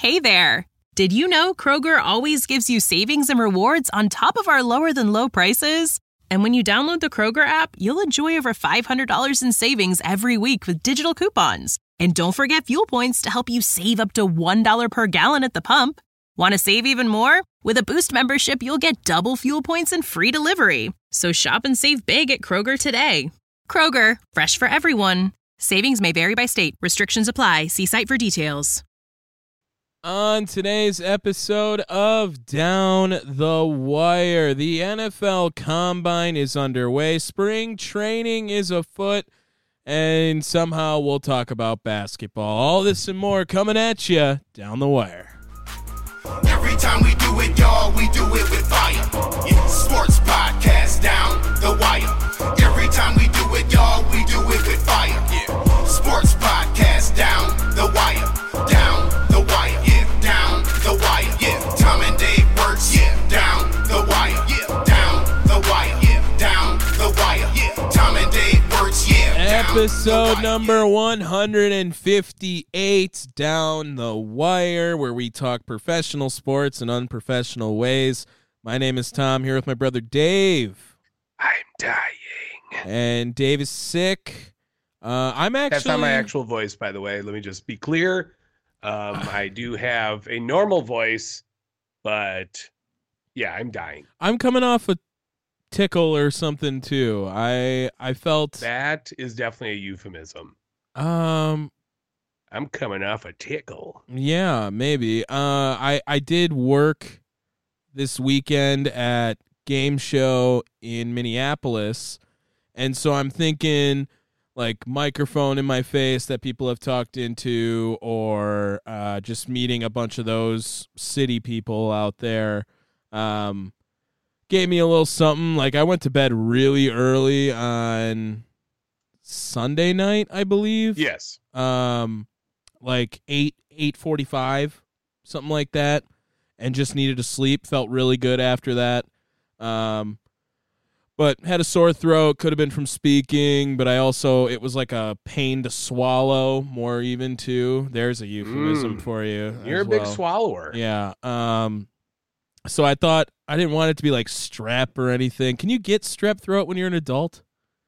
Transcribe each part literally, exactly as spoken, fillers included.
Hey there! Did you know Kroger always gives you savings and rewards on top of our lower-than-low prices? And when you download the Kroger app, you'll enjoy over five hundred dollars in savings every week with digital coupons. And don't forget fuel points to help you save up to one dollar per gallon at the pump. Want to save even more? With a Boost membership, you'll get double fuel points and free delivery. So shop and save big at Kroger today. Kroger, fresh for everyone. Savings may vary by state. Restrictions apply. See site for details. On today's episode of Down the Wire, the N F L Combine is underway. Spring training is afoot. And somehow we'll talk about basketball. All this and more coming at you down the wire. Every time we do it, y'all, we do it with fire. Yeah, sports podcast down the wire. Every time we do it, y'all, we do it with fire. Yeah, sports podcast down the wire. Down the wire. Yeah, down the wire. Yeah, Tom and Dave works. Yeah, down the wire. Yeah, down the wire. Yeah, down the wire. Yeah, Tom and Dave works. Yeah. Episode number one hundred fifty-eight, Down the Wire, where we talk professional sports in unprofessional ways. My name is Tom, here with my brother Dave. I'm dying. And Dave is sick. Uh, I'm actually... That's not my actual voice, by the way. Let me just be clear. Um, I do have a normal voice, but yeah, I'm dying. I'm coming off a tickle or something too. I I felt that is definitely a euphemism. Um, I'm coming off a tickle. Yeah, maybe. Uh, I I did work this weekend at Game Show in Minneapolis, and so I'm thinking like microphone in my face that people have talked into, or uh, just meeting a bunch of those city people out there. Um. Gave me a little something. Like, I went to bed really early on Sunday night, I believe. Yes. Um, like eight, eight forty-five, something like that, and just needed to sleep. Felt really good after that. Um, but had a sore throat. Could have been from speaking, but I also, it was like a pain to swallow, more even, too. There's a euphemism Mm. for you. You're as a big well. swallower. Yeah. Um, so I thought, I didn't want it to be like strep or anything. Can you get strep throat when you're an adult?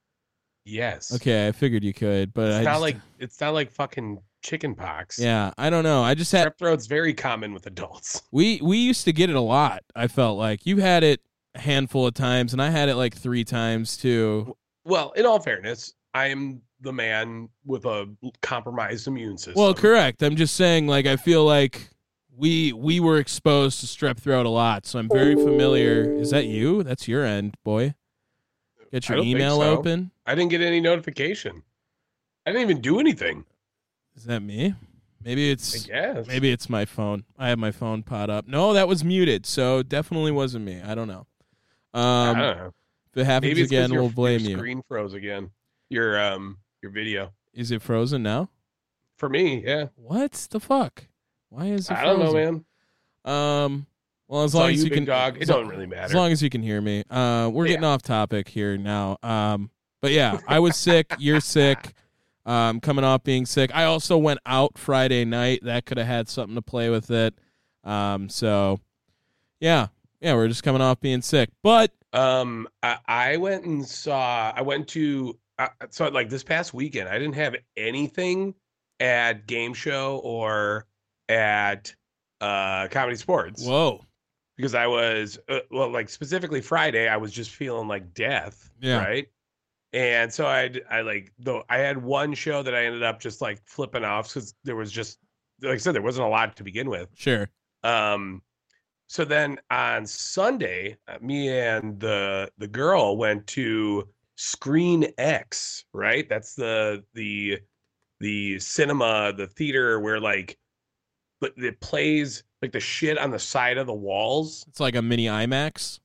Yes. Okay, I figured you could, but It's I not just, like it's not like fucking chicken pox. yeah, I don't know. I just had Strep throat's very common with adults. we we used to get it a lot. I felt like you had it a handful of times, and I had it like three times too. Well, in all fairness, I am the man with a compromised immune system. Well, correct. I'm just saying, like, I feel like we we were exposed to strep throat a lot, so I'm very familiar. Is that you? That's your end, boy. Get I your don't think email so. open. I didn't get any notification. I didn't even do anything. Is that me? Maybe I it's guess. maybe it's my phone. I have my phone pot up. No, that was muted, so definitely wasn't me. I don't know. Um, I don't know. if it happens Maybe it's 'cause again, your, we'll blame your you. screen froze again. Your um your video. Is it frozen now? For me, yeah. What the fuck? Why is it I don't know, frozen? man. Um, well, as It's long all as you, you big can, dog. It as don't lo- really As matter. long as you can hear me. Uh, we're getting Yeah. off topic here now. Um, but yeah, I was sick. You're sick. Um, coming off being sick. I also went out Friday night. That could have had something to play with it. Um, so yeah, yeah, we're just coming off being sick. But Um, I, I went and saw. I went to. Uh, so like this past weekend, I didn't have anything at Game Show or at uh Comedy Sports whoa, because I was uh, well, like specifically Friday, I was just feeling like death. Yeah. Right. And so I I like though I had one show that I ended up just like flipping off because there was just like I said there wasn't a lot to begin with. sure. Um, so then on Sunday, uh, me and the the girl went to Screen X, right? That's the the the cinema, the theater where like but it plays like the shit on the side of the walls. It's like a mini IMAX.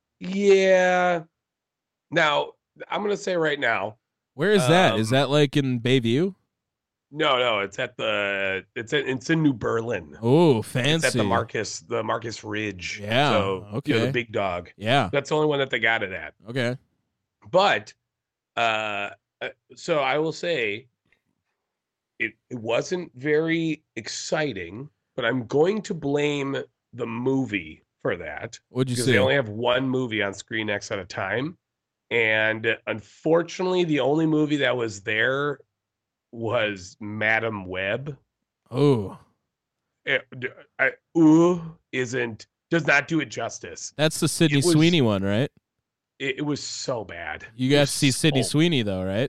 Yeah. Now, I'm gonna say right now, Where is that? Is Um, that like in Bayview? no, no, it's at the it's in, it's in New Berlin. Oh, It's fancy. at the Marcus the Marcus Ridge. Yeah, So, you know, okay. the big dog. Yeah. That's the only one that they got it at. Okay. But uh uh, so I will say it, it wasn't very exciting but I'm going to blame the movie for that. What'd you because see? they only have one movie on Screen X at a time. And unfortunately, the only movie that was there was Madam Web. Oh, It, I, ooh, isn't does not do it justice. that's the Sydney It was- Sweeney one, right? It, it was so bad. You It got was to see Sydney so- Sweeney though, right?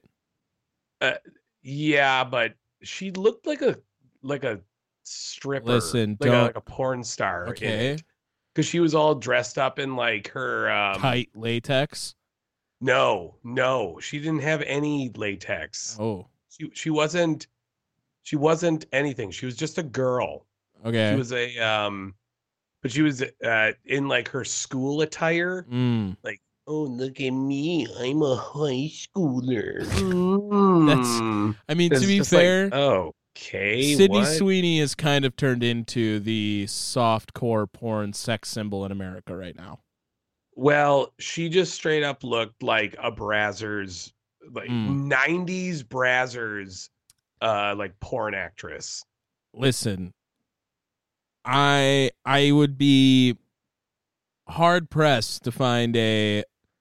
Yeah, but she looked like a like a stripper. Listen, like a, don't- like a porn star. Okay. Because she was all dressed up in like her um, Tight latex. No, no, she didn't have any latex. Oh, She she wasn't she wasn't anything. She was just a girl. okay. She was a um, but she was uh in like her school attire. Mm. Oh, look at me! I'm a high schooler. That's- I mean, It's to be just like, fair, okay, Sydney what? Sweeney is kind of turned into the soft core porn sex symbol in America right now. Well, she just straight up looked like a Brazzers, like Mm. nineties Brazzers, uh, like porn actress. Listen, I I would be hard pressed to find a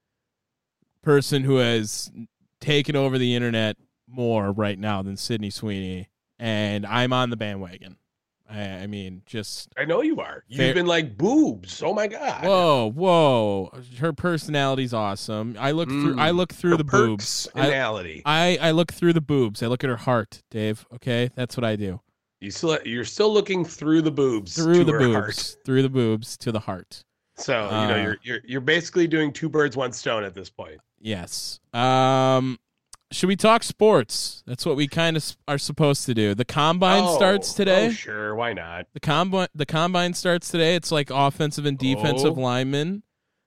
person who has taken over the internet more right now than Sydney Sweeney, and I'm on the bandwagon. I, I mean, just I know you are. You've Fair- been like boobs. Oh my god. whoa, whoa. Her personality's awesome. I look through. I Mm. look through Her the boobs. I, personality. I I look through the boobs. I look at her heart, Dave. Okay, that's what I do. You still you're still looking through the boobs Through to the her boobs, heart. through the boobs to the heart. So you Uh, know you're you're you're basically doing two birds, one stone at this point. Yes. Um, should we talk sports? That's what we kind of are supposed to do. The combine Oh, starts today. Oh, sure, why not? The combine the combine starts today. It's like offensive and defensive Oh. linemen.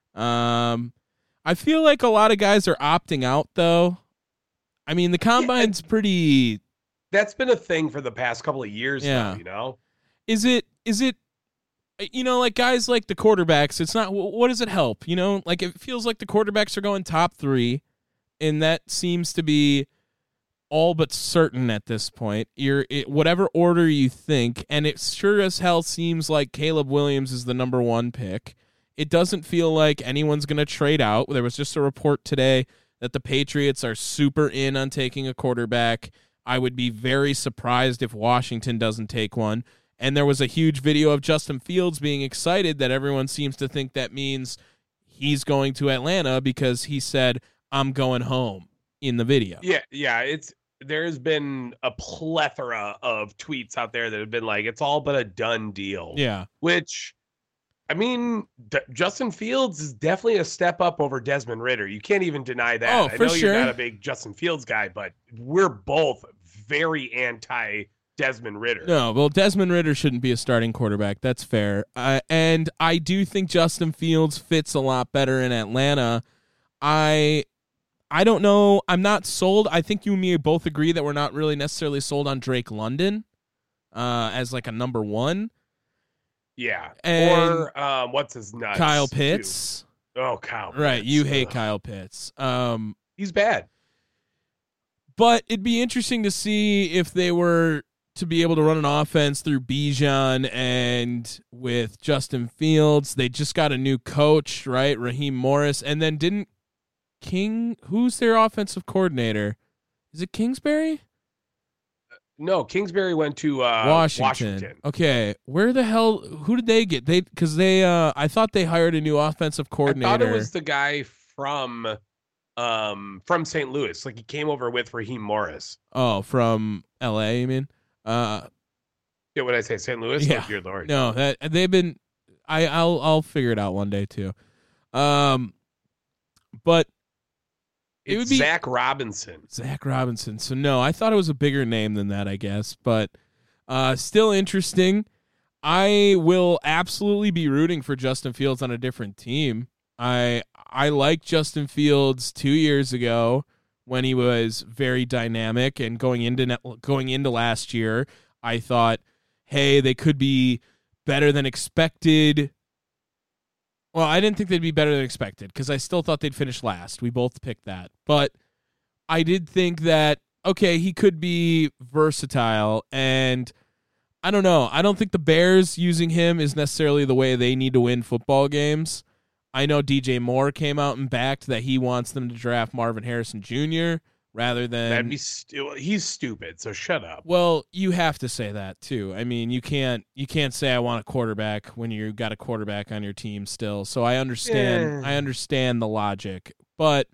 Um, I feel like a lot of guys are opting out though. I mean, the combine's pretty. That's been a thing for the past couple of years now. Yeah. You know. Is it? Is it? You know, like guys like the quarterbacks. It's not. wh- What does it help? You know, like it feels like the quarterbacks are going top three, and that seems to be all but certain at this point. You're it, whatever order you think, and it sure as hell seems like Caleb Williams is the number one pick. It doesn't feel like anyone's going to trade out. There was just a report today that the Patriots are super in on taking a quarterback. I would be very surprised if Washington doesn't take one. And there was a huge video of Justin Fields being excited that everyone seems to think that means he's going to Atlanta because he said, I'm going home in the video. Yeah, yeah. It's there's been a plethora of tweets out there that have been like, it's all but a done deal. Yeah. Which, I mean, D- Justin Fields is definitely a step up over Desmond Ritter. You can't even deny that. Oh, I for know sure. you're not a big Justin Fields guy, but we're both very anti Desmond Ritter. No, well, Desmond Ritter shouldn't be a starting quarterback. That's fair. Uh, and I do think Justin Fields fits a lot better in Atlanta. I I don't know. I'm not sold. I think you and me both agree that we're not really necessarily sold on Drake London uh, as like a number one. Yeah. And or um, what's his nuts? Kyle too. Pitts. Oh, Kyle Pitts. Right. You hate Ugh. Kyle Pitts. Um, He's bad. But it'd be interesting to see if they were to be able to run an offense through Bijan and with Justin Fields. They just got a new coach, right? Raheem Morris. And then didn't King, who's their offensive coordinator? Is it Kingsbury? No, Kingsbury went to uh, Washington. Washington. Okay. Where the hell, who did they get? They, cause they, uh, I thought they hired a new offensive I coordinator. thought it was the guy from um from Saint Louis. Like he came over with Raheem Morris. oh, from L A, you mean? Uh, Yeah, what did I say? Saint Louis? Yeah. Oh, dear Lord. No, that they've been. I I'll I'll figure it out one day too. Um, but it It's would be- Zach Robinson. Zach Robinson. So no, I thought it was a bigger name than that. I guess, but uh, still interesting. I will absolutely be rooting for Justin Fields on a different team. I I liked Justin Fields two years ago when he was very dynamic, and going into ne- going into last year, I thought, hey, they could be better than expected. Well, I didn't think they'd be better than expected because I still thought they'd finish last. We both picked that. But I did think that, okay, he could be versatile. And I don't know. I don't think the Bears using him is necessarily the way they need to win football games. I know D J Moore came out and backed that he wants them to draft Marvin Harrison Junior rather than That'd be stu- he's stupid, so shut up. Well, you have to say that too. I mean, you can't you can't say I want a quarterback when you got a quarterback on your team still. So I understand Yeah. I understand the logic, but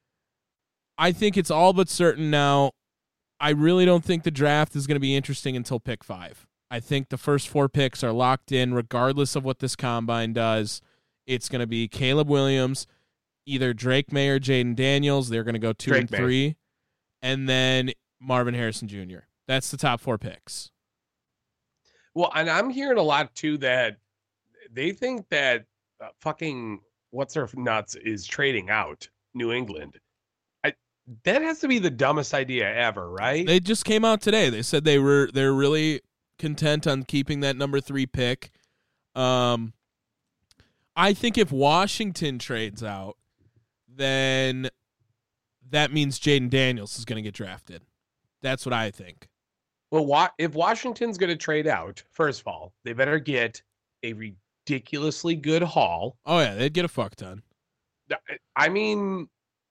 I think it's all but certain now. I really don't think the draft is going to be interesting until pick five. I think the first four picks are locked in regardless of what this combine does. It's going to be Caleb Williams, either Drake May or Jaden Daniels. They're going to go two Drake and May. three. And then Marvin Harrison Junior That's the top four picks. Well, and I'm hearing a lot too that they think that uh, fucking what's their nuts is trading out New England. I that has to be the dumbest idea ever, right? They just came out today. They said they were they're really content on keeping that number three pick. Um, I think if Washington trades out, then that means Jaden Daniels is going to get drafted. That's what I think. Well, wa- if Washington's going to trade out, first of all, they better get a ridiculously good haul. Oh yeah, they'd get a fuck ton. I mean,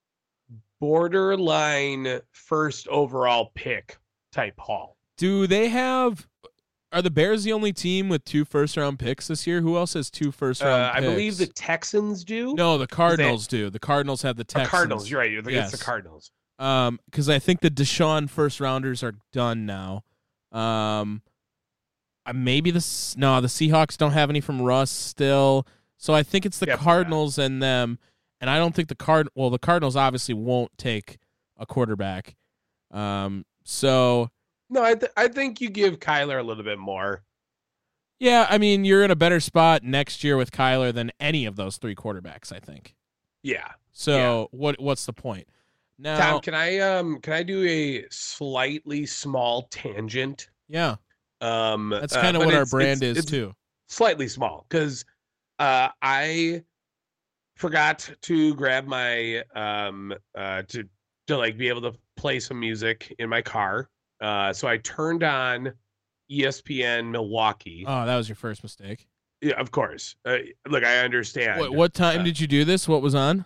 borderline first overall pick type haul. Do they have? Are the Bears the only team with two first round picks this year? Who else has two first round Uh, I picks? believe the Texans do. No, the Cardinals do. The Cardinals have the The Texans. Cardinals. You're right. It's Yes. the Cardinals. Um, because I think the Deshaun first rounders are done now. Um, uh, maybe the S- no, the Seahawks don't have any from Russ still. So I think it's the Yeah, Cardinals and them. And I don't think the card. Well, the Cardinals obviously won't take a quarterback. Um, so No, I th- I think you give Kyler a little bit more. yeah, I mean you're in a better spot next year with Kyler than any of those three quarterbacks. I think. Yeah. So what what's the point? Now, Tom, can I um can I do a slightly small tangent? yeah, Um, that's uh, kind of but what our it's- brand it's- is it's too. Slightly small because uh, I forgot to grab my um uh to to like be able to play some music in my car. Uh, so I turned on E S P N Milwaukee. Oh, that was your first mistake. Yeah, of course. Uh, look, I understand. What, what time uh, did you do this? What was on?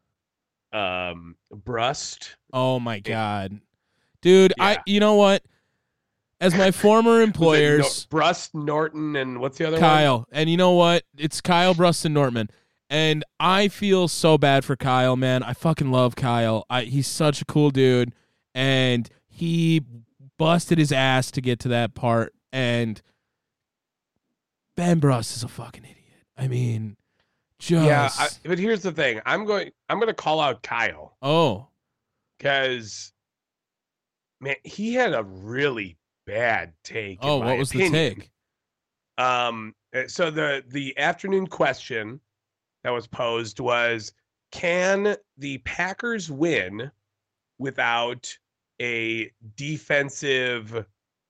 Um, Brust. Oh my god, dude! I Yeah. you know what? As my former Was it employers, Nor- Brust, Norton, and what's the other one? Kyle, and you know what? It's Kyle Bruston Nortman, and I feel so bad for Kyle, man. I fucking love Kyle. I, he's such a cool dude, and he busted his ass to get to that part. And Ben Brust is a fucking idiot. I mean, just Yeah, I, but here's the thing. I'm going. I'm going to call out Kyle oh because, man, he had a really bad take. in oh, my what was opinion. the take? Um, uh, so the the afternoon question that was posed was, can the Packers win without a defensive,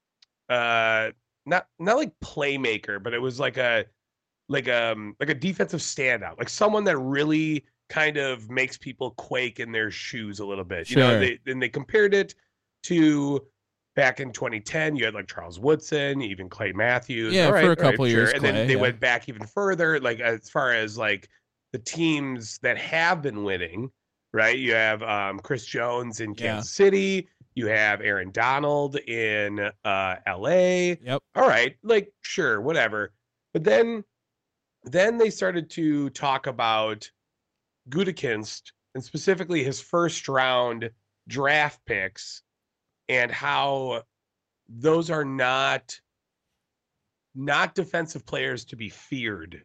uh, not not like playmaker, but it was like a like um like a defensive standout, like someone that really kind of makes people quake in their shoes a little bit. You know, Sure. they and they compared it to back in twenty ten, you had like Charles Woodson, even Clay Matthews. Yeah, All for right, a all right, couple sure. years, And then Clay, they yeah. went back even further, like as far as like the teams that have been winning, right? You have um, Chris Jones in Yeah. Kansas City. You have Aaron Donald in uh, L A. Yep. All right, like sure, whatever. But then, then they started to talk about Gutekunst and specifically his first round draft picks and how those are not not defensive players to be feared,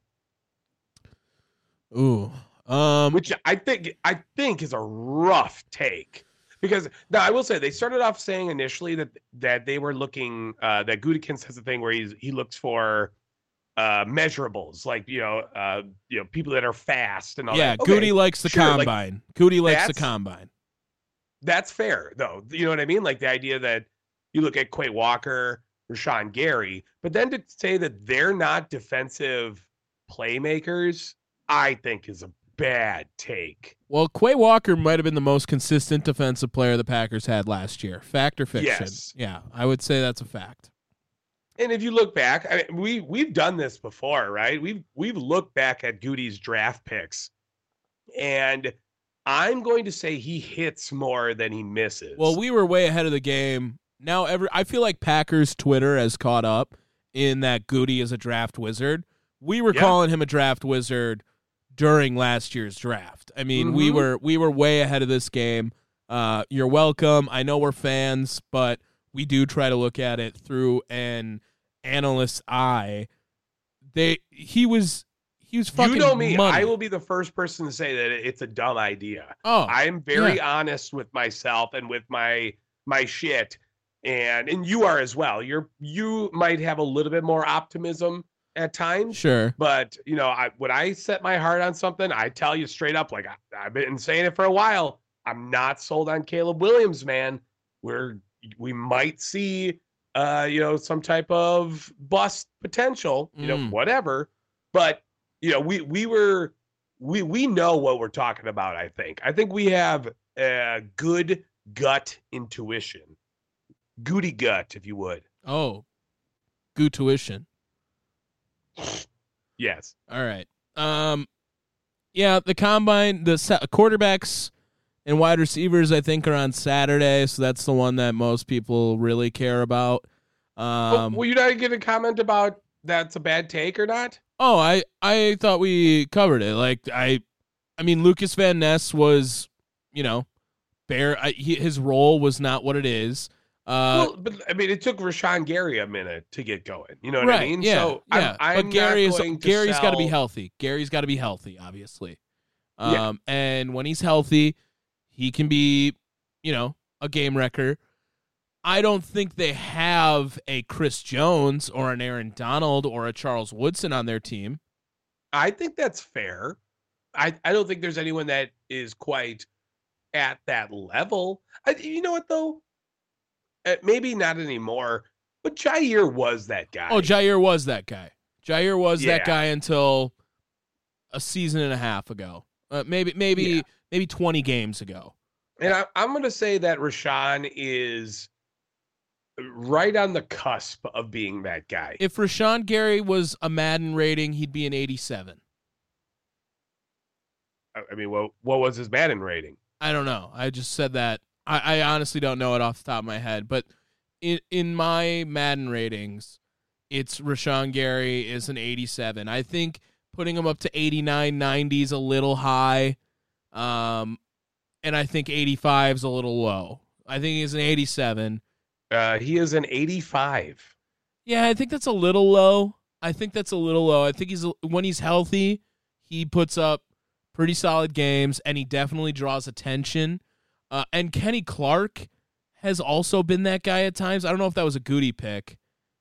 Ooh. Um. which I think I think is a rough take. Because now I will say they started off saying initially that that they were looking uh, that Gutekunst has a thing where he's he looks for uh, measurables, like you know uh, you know people that are fast and all yeah, that. Okay, Goody likes the sure, like, combine. Goody likes the that's- combine. that's fair though. You know what I mean? Like the idea that you look at Quay Walker, Rashawn Gary, but then to say that they're not defensive playmakers, I think is a bad take. Well, Quay Walker might have been the most consistent defensive player the Packers had last year. Fact or fiction? Yes. Yeah, I would say that's a fact. And if you look back, I mean, we we've done this before, right? We've we've looked back at Goody's draft picks, and I'm going to say he hits more than he misses. Well, we were way ahead of the game. Now, every I feel like Packers Twitter has caught up in that Goody is a draft wizard. We were Yeah. calling him a draft wizard during last year's draft. I mean, we Mhm. were we were way ahead of this game. Uh, you're welcome. I know we're fans, but we do try to look at it through an analyst's eye. They he was he was fucking you know me, money. I will be the first person to say that it's a dumb idea. Oh, I'm very honest with myself and with my my shit, and and you are as well. You're you might have a little bit more optimism at times, sure. but you know, I when I set my heart on something, I tell you straight up, like I, I've been saying it for a while. I'm not sold on Caleb Williams, man. We're we might see, uh, you know, some type of bust potential, you know, Mm. whatever. But you know, we we were we we know what we're talking about. I think I think we have a good gut intuition, goody gut, if you would. Oh, good tuition. Yes. All right. Um, yeah, the combine, the sa- quarterbacks and wide receivers, I think, are on Saturday, so that's the one that most people really care about. Um, oh, were you not going to comment about that's a bad take or not? oh, I I thought we covered it. Like I, I mean, Lucas Van Ness was, you know, bare. I, he, his role was not what it is. Uh, well, but I mean, it took Rashawn Gary a minute to get going. You know what right, I mean? Yeah, so yeah. I'm, I'm but Gary not is going to Gary's got to be sell- healthy. Gary's got to be healthy, obviously. Um, Yeah. and when he's healthy, he can be, you know, a game wrecker. I don't think they have a Chris Jones or an Aaron Donald or a Charles Woodson on their team. I think that's fair. I, I don't think there's anyone that is quite at that level. I, you know what though? Uh, maybe not anymore. But Jair was that guy. Oh, Jair was that guy. Jair was that Yeah. guy until a season and a half ago. Uh, maybe maybe Yeah. maybe twenty games ago. And I, I'm going to say that Rashawn is right on the cusp of being that guy. If Rashawn Gary was a Madden rating, he'd be an eighty-seven. I I mean, what what was his Madden rating? I don't know. I just said that. I, I honestly don't know it off the top of my head. But in in my Madden ratings, it's Rashawn Gary is an eighty-seven. I think putting him up to eighty-nine, ninety is a little high. Um, and I think eighty-five is a little low. I think he's an eighty-seven. Uh, he is an eighty-five. Yeah, I think that's a little low. I think that's a little low. I think he's when he's healthy, he puts up pretty solid games, and he definitely draws attention. Uh, and Kenny Clark has also been that guy at times. I don't know if that was a Goody pick.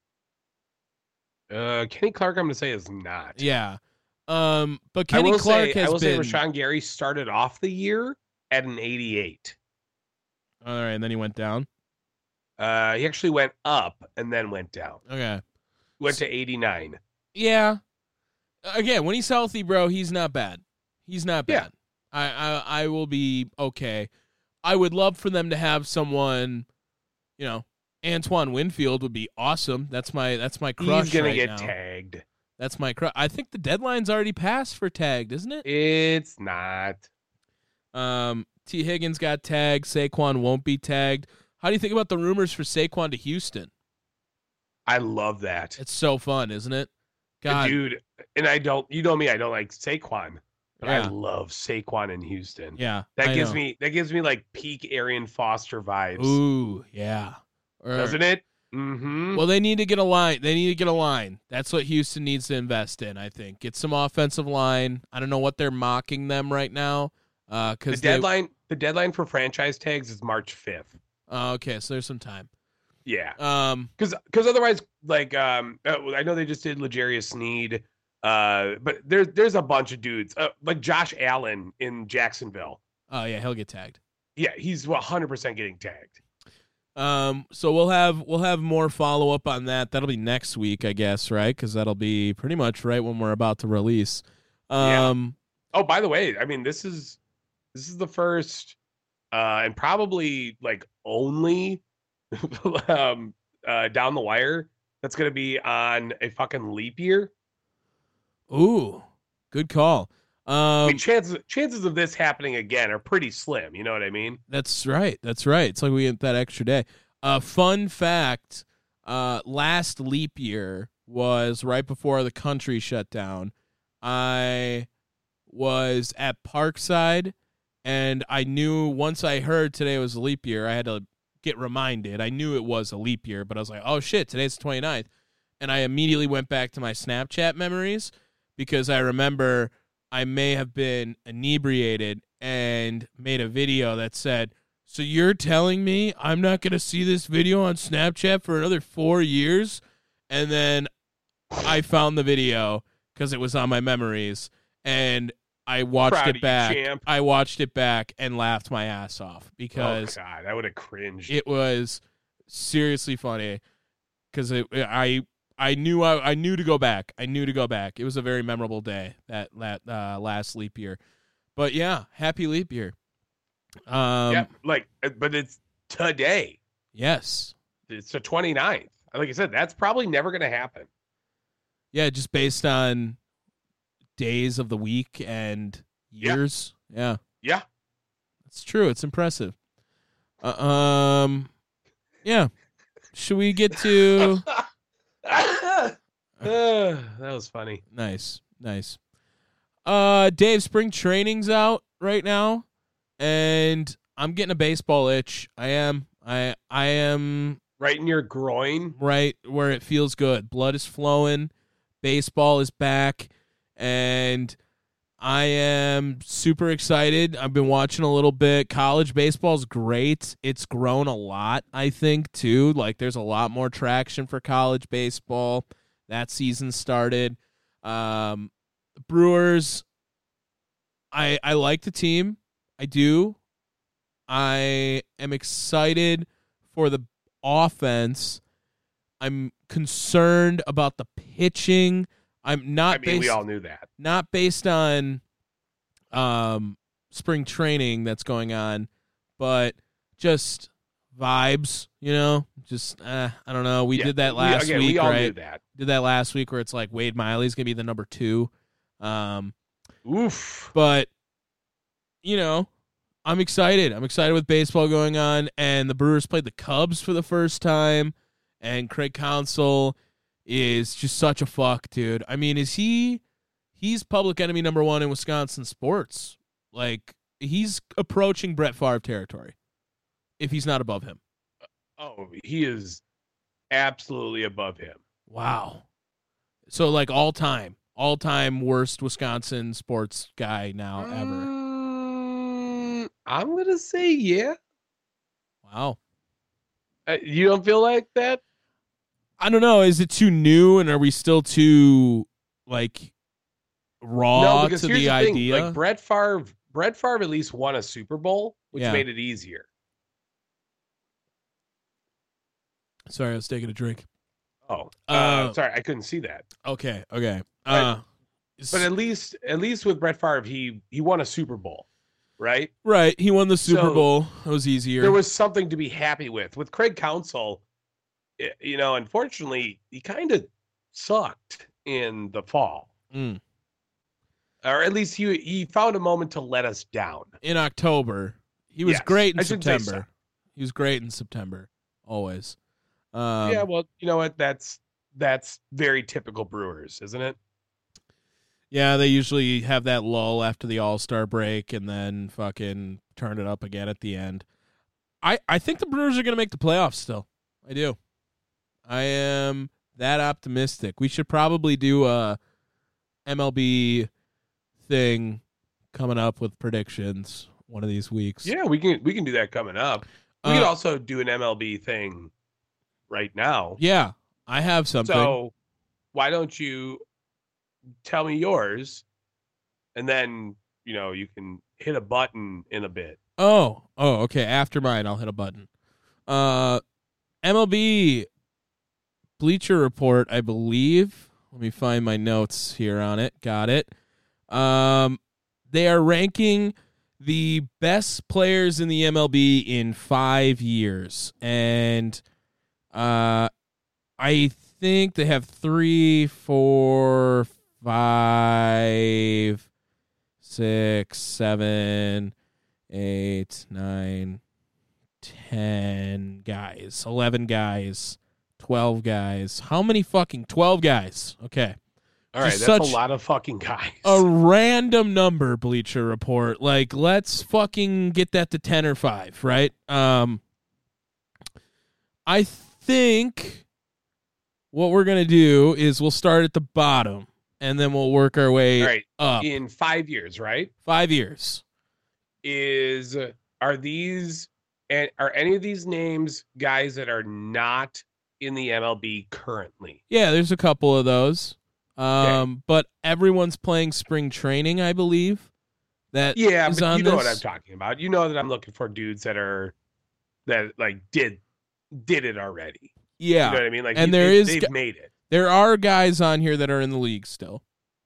Uh, Kenny Clark, I'm going to say, is not. Yeah. Um, but I Kenny will Clark say, has I will been. say Rashawn Gary started off the year at an eighty-eight. All right, and then he went down. Uh, he actually went up and then went down. Okay. Went to eighty-nine. Yeah. Again, when he's healthy, bro, he's not bad. He's not Yeah. bad. I, I I will be okay. I would love for them to have someone, you know, Antoine Winfield would be awesome. That's my that's my crush. He's gonna right get now. tagged. That's my crush. I think the deadline's already passed for tagged, isn't it? It's not. Um, T. Higgins got tagged. Saquon won't be tagged. How do you think about the rumors for Saquon to Houston? I love that. It's so fun, isn't it? God, Dude, and I don't, you know me, I don't like Saquon, but I Yeah. love Saquon in Houston. yeah, That I gives know. me, that gives me like peak Arian Foster vibes, Ooh, yeah. Or- doesn't it? Mm-hmm. Well, they need to get a line. They need to get a line. That's what Houston needs to invest in, I think. Get some offensive line. I don't know what they're mocking them right now. Uh, the cause deadline, the deadline for franchise tags is March fifth. They, uh, okay, so there's some time. Yeah. Um, Because because otherwise, like um, uh, I know they just did L'Jarius Sneed, uh, but there's there's a bunch of dudes uh, like Josh Allen in Jacksonville. oh yeah, he'll get tagged. Yeah, he's one hundred percent getting tagged. Um, so we'll have we'll have more follow up on that. That'll be next week, I guess, right? Because that'll be pretty much right when we're about to release. Um, Oh, by the way, I mean this is this is the first uh, and probably like only um, uh, down the wire that's going to be on a fucking leap year. Ooh, good call. Um, I mean, chances chances of this happening again are pretty slim. You know what I mean? That's right. That's right. It's like we get that extra day. Uh, fun fact, uh, last leap year was right before the country shut down. I was at Parkside, and I knew once I heard today was a leap year, I had to get reminded. I knew it was a leap year, but I was like, oh, shit, today's the twenty-ninth. And I immediately went back to my Snapchat memories because I remember I may have been inebriated and made a video that said, so you're telling me I'm not going to see this video on Snapchat for another four years? And then I found the video because it was on my memories, and I watched Proud of it you, back. champ. I watched it back and laughed my ass off because Oh God, I would have cringed. it was seriously funny because it, I I knew I, I knew to go back. I knew to go back. It was a very memorable day, that that uh, last leap year. But yeah, happy leap year. Um, yeah, like, but it's today. Yes. It's the twenty-ninth. Like I said, that's probably never going to happen. Yeah, just based on days of the week and years. Yeah. Yeah. It's true. It's impressive. Uh, um, yeah. Should we get to... uh, that was funny. Nice. Nice. Uh, Dave, spring training's out right now, and I'm getting a baseball itch. I am. I I am Right in your groin. right where it feels good. Blood is flowing. Baseball is back, and I am super excited. I've been watching a little bit. College baseball is great. It's grown a lot, I think, too. Like, there's a lot more traction for college baseball. That season started. Um, the Brewers, I I like the team. I do. I am excited for the offense. I'm concerned about the pitching. I'm not I mean, based, we all knew that. not based on um, spring training that's going on, but just vibes, you know? Just, uh, I don't know. We Yeah, did that we- last again, week, we all right? knew that. Did that last week where it's like Wade Miley's going to be the number two. Um, Oof. but, you know, I'm excited. I'm excited with baseball going on, and the Brewers played the Cubs for the first time, and Craig Counsell is just such a fuck, dude. I mean, is he he's public enemy number one in Wisconsin sports. Like, he's approaching Brett Favre territory if he's not above him. Oh, he is absolutely above him. Wow. So, like, all time, all time worst Wisconsin sports guy now ever. Mm, I'm going to say yeah. Wow. Uh, you don't feel like that? I don't know. Is it too new, and are we still too, like, raw No, because to here's the, the thing. idea? Like Brett Favre, Brett Favre at least won a Super Bowl, which Yeah. made it easier. Sorry, I was taking a drink. Oh, uh, Uh, sorry, I couldn't see that. Okay, okay. But- Uh, But at least, at least with Brett Favre, he he won a Super Bowl, right? right, he won the Super So, Bowl. It was easier. There was something to be happy with. With Craig Counsell, i- you know, unfortunately, he kind of sucked in the fall, Mm. or at least he he found a moment to let us down. In October. He was Yes, great in I should say September. so. He was great in September, always. Um, yeah, well, you know what? That's that's very typical Brewers, isn't it? Yeah, they usually have that lull after the All-Star break and then fucking turn it up again at the end. I, I think the Brewers are going to make the playoffs still. I do. I am that optimistic. We should probably do a M L B thing coming up with predictions one of these weeks. Yeah, we can we can do that coming up. We Uh, could also do an M L B thing right now. Yeah, I have something. So why don't you tell me yours, and then you know you can hit a button in a bit. Oh, oh, okay. After mine, I'll hit a button. Uh, M L B Bleacher Report, I believe. Let me find my notes here on it. Got it. Um, they are ranking the best players in the M L B in five years, and uh, I think they have three, four, five, six, seven, eight, nine, ten guys, eleven guys, twelve guys. How many fucking twelve guys? Okay. All right, Just that's such a lot of fucking guys. a random number, Bleacher Report. Like, let's fucking get that to ten or five, right? Um, I think what we're going to do is we'll start at the bottom, and then we'll work our way All right, up. in five years, right? Five years. Is are these and are any of these names guys that are not in the M L B currently? Yeah, there's a couple of those. Um, but everyone's playing spring training, I believe. That Yeah, is but on you know this. what I'm talking about. You know that I'm looking for dudes that are that like did did it already. Yeah, You know what I mean? Like, And you- there they, is they've gu- made it. there are guys on here that are in the league still.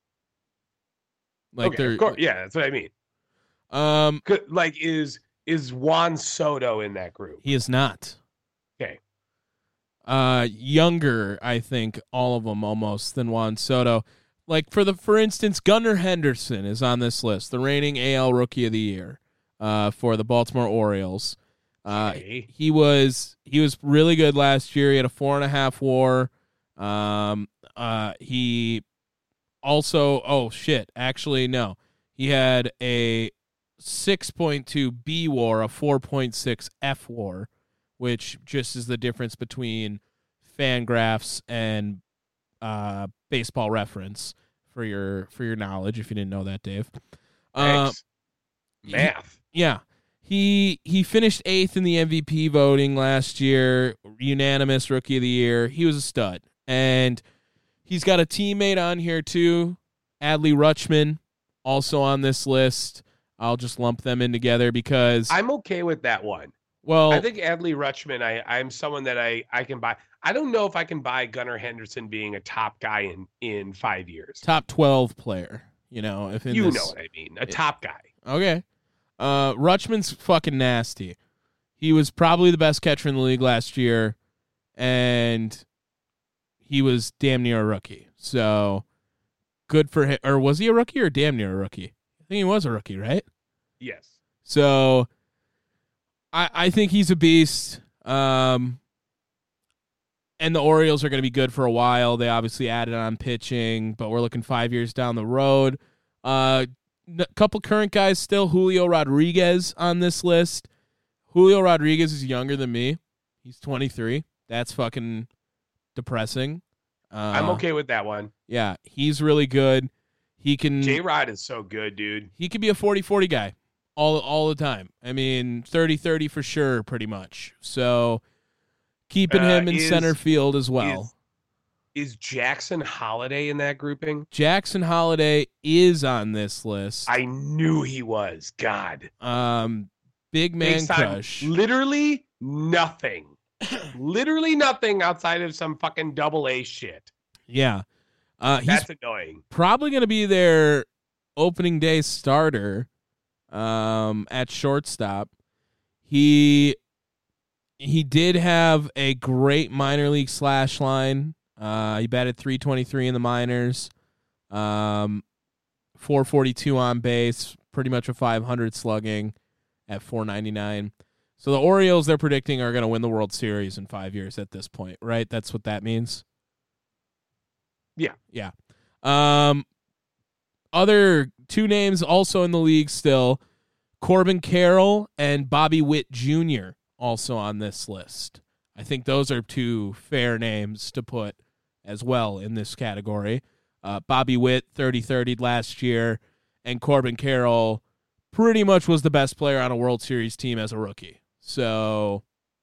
Like okay, they're of course, yeah, that's what I mean. um, 'Cause, Like, is is Juan Soto in that group? he is not. Okay, Uh, younger, I think, all of them almost than Juan Soto. Like for the for instance, Gunnar Henderson is on this list, the reigning A L Rookie of the Year, uh, for the Baltimore Orioles. Uh, Okay. he was he was really good last year. He had a four and a half WAR. Um, uh, he also oh shit, actually no, he had a six point two B WAR, a four point six F WAR, which just is the difference between Fangraphs and uh, Baseball Reference for your for your knowledge, if you didn't know that, Dave. Uh, Thanks. Math. yeah, he he finished eighth in the M V P voting last year, unanimous Rookie of the Year. He was a stud, and he's got a teammate on here too, Adley Rutschman, also on this list. I'll just lump them in together because I'm okay with that one. well, I think Adley Rutschman, I, I'm someone that I, I can buy. I don't know if I can buy Gunnar Henderson being a top guy in, in five years. top twelve player. You know, if in You this, know what I mean. A top guy. Okay. Uh, Rutschman's fucking nasty. He was probably the best catcher in the league last year, and he was damn near a rookie. So good for him. Or was he a rookie or damn near a rookie? I think he was a rookie, right? Yes. So I I think he's a beast. Um, and the Orioles are going to be good for a while. They obviously added on pitching, but we're looking five years down the road. Uh, a couple current guys still. Julio Rodriguez on this list. Julio Rodriguez is younger than me. He's twenty-three. That's fucking depressing. Uh, I'm okay with that one. Yeah, he's really good. He can J Rod is so good, dude. he could be a forty forty guy all all the time. I mean, thirty thirty for sure, pretty much. So keeping Uh, him in is- center field as well. Is, is Jackson Holiday in that grouping? Jackson Holiday is on this list. I knew he was. God. um, big man Based on crush. Literally nothing. Literally nothing outside of some fucking double A shit. Yeah, uh, he's That's annoying. probably going to be their opening day starter um, at shortstop. He he did have a great minor league slash line. Uh, he batted three twenty-three in the minors, um, four forty-two on base, pretty much a five hundred slugging at four ninety-nine. So the Orioles, they're predicting, are going to win the World Series in five years at this point, right? That's what that means. Yeah. Yeah. Um, other two names also in the league still, Corbin Carroll and Bobby Witt Junior also on this list. I think those are two fair names to put as well in this category. Uh, Bobby Witt, thirty thirty last year, and Corbin Carroll pretty much was the best player on a World Series team as a rookie. So,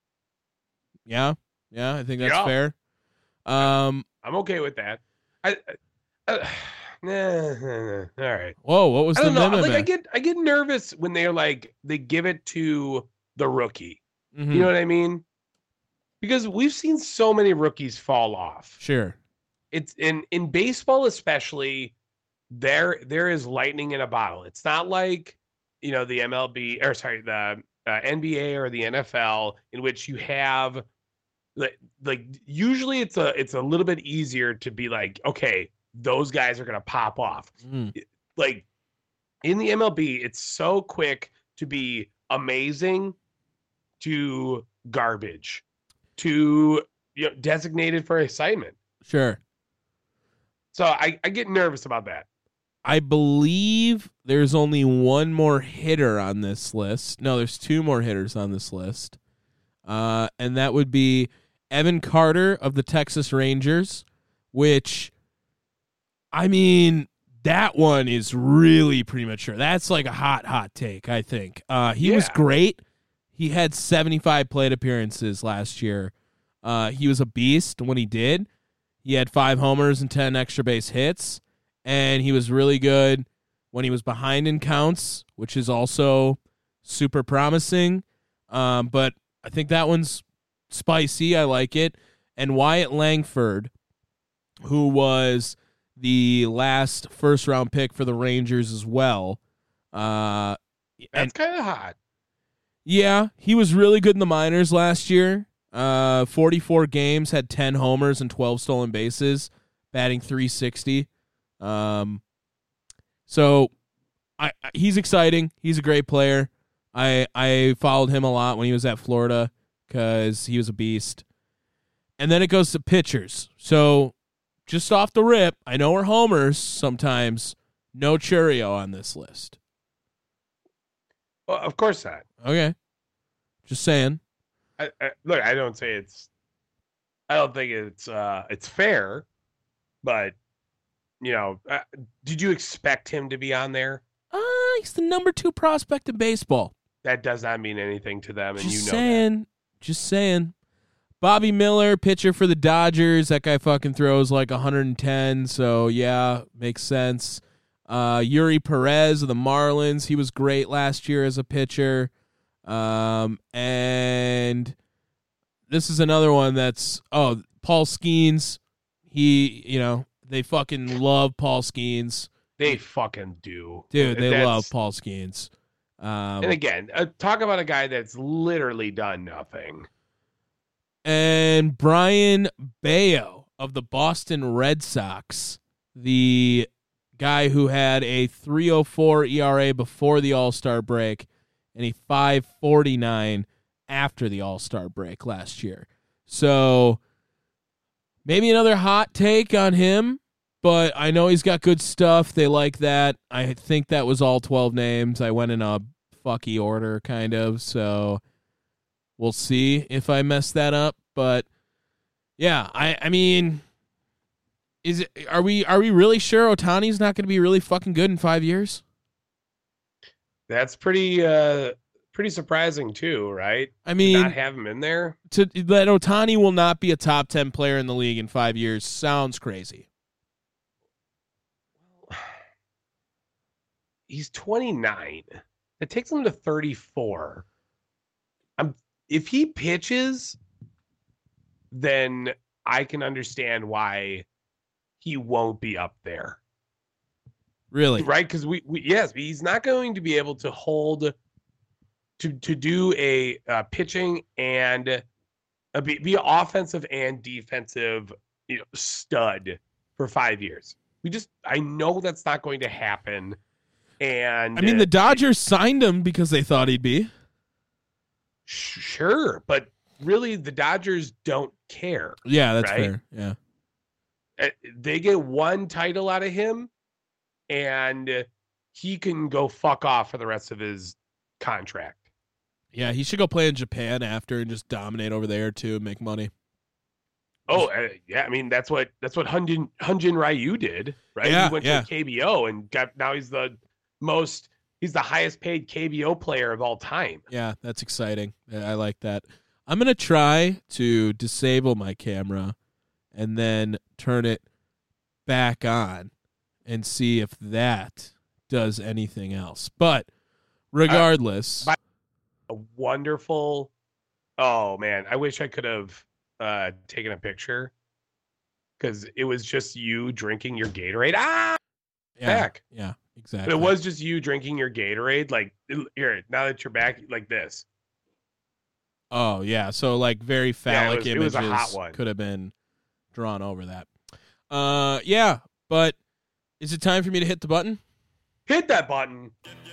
yeah, yeah, I think that's Yeah. fair. Um, I'm okay with that. I, I, uh, nah, nah, nah. All right. whoa, what was I the don't know. meme? Like I get I get nervous when they're like they give it to the rookie. Mhm. You know what I mean? Because we've seen so many rookies fall off. Sure. It's in in baseball especially, there there is lightning in a bottle. It's not like, you know, the M L B or sorry, the uh, N B A or the N F L in which you have like like usually it's a it's a little bit easier to be like, okay, those guys are gonna pop off. Mm. Like in the M L B, it's so quick to be amazing to garbage to, you know, designated for assignment. Sure. So I, I get nervous about that. I believe there's only one more hitter on this list. No, there's two more hitters on this list. Uh, and that would be Evan Carter of the Texas Rangers, which, I mean, that one is really premature. That's like a hot, hot take, I think. Uh, he yeah. was great. He had seventy-five plate appearances last year. Uh, he was a beast when he did. He had five homers and ten extra base hits. And he was really good when he was behind in counts, which is also super promising. Um, but I think that one's spicy. I like it. And Wyatt Langford, who was the last first-round pick for the Rangers as well. Uh, That's kind of hot. Yeah, he was really good in the minors last year. Uh, forty-four games, had ten homers and twelve stolen bases, batting three sixty. Um, so I, I he's exciting. He's a great player. I I followed him a lot when he was at Florida because he was a beast. And then it goes to pitchers. So just off the rip, I know we're homers sometimes. No Churio on this list. Well, of course not. Okay, just saying. I, I, look, I don't say it's. I don't think it's uh it's fair, but. You know, uh, did you expect him to be on there? Uh, he's the number two prospect in baseball. That does not mean anything to them, and just you know saying, that. Just saying. Bobby Miller, pitcher for the Dodgers. That guy fucking throws like one hundred ten, so yeah, makes sense. Uh, Yuri Perez of the Marlins. He was great last year as a pitcher. Um, and this is another one that's, oh, Paul Skeens. He, you know, they fucking love Paul Skeens. They fucking do. Dude, they that's, love Paul Skeens. Um, and again, uh, talk about a guy that's literally done nothing. And Brian Bayo of the Boston Red Sox, the guy who had a three oh four E R A before the All-Star break and a five forty-nine after the All-Star break last year. So maybe another hot take on him, but I know he's got good stuff. They like that. I think that was all twelve names. I went in a fucky order, kind of, so we'll see if I mess that up. But yeah, I, I mean, is it? Are we are we really sure Ohtani's not going to be really fucking good in five years? That's pretty uh, pretty surprising too, right? I mean, to not have him in there. To that Ohtani will not be a top ten player in the league in five years sounds crazy. He's twenty-nine. It takes him to thirty-four. I'm if he pitches, then I can understand why he won't be up there. Really? Right? Because we, we yes, he's not going to be able to hold to to do a uh, pitching and uh, be, be an offensive and defensive, you know, stud for five years. We just I know that's not going to happen. And I mean, the Dodgers signed him because they thought he'd be. Sure, but really, the Dodgers don't care. Yeah, that's right? fair. Yeah, they get one title out of him, and he can go fuck off for the rest of his contract. Yeah, he should go play in Japan after and just dominate over there too and make money. Oh, uh, yeah. I mean, that's what that's what Hyunjin Hyunjin Ryu did, right? Yeah, he went yeah. to K B O and got now he's the most he's the highest paid K B O player of all time. Yeah, that's exciting. I like that. I'm gonna try to disable my camera and then turn it back on and see if that does anything else. But regardless, uh, a wonderful. Oh man, I wish I could have uh, taken a picture because it was just you drinking your Gatorade. Ah, yeah, back. Yeah, exactly. But it was just you drinking your Gatorade. Like here, now that you're back, like this. Oh yeah, so like very phallic Yeah, it was- it was images a hot one. could have been drawn over that. Uh, yeah, but is it time for me to hit the button? Hit that button.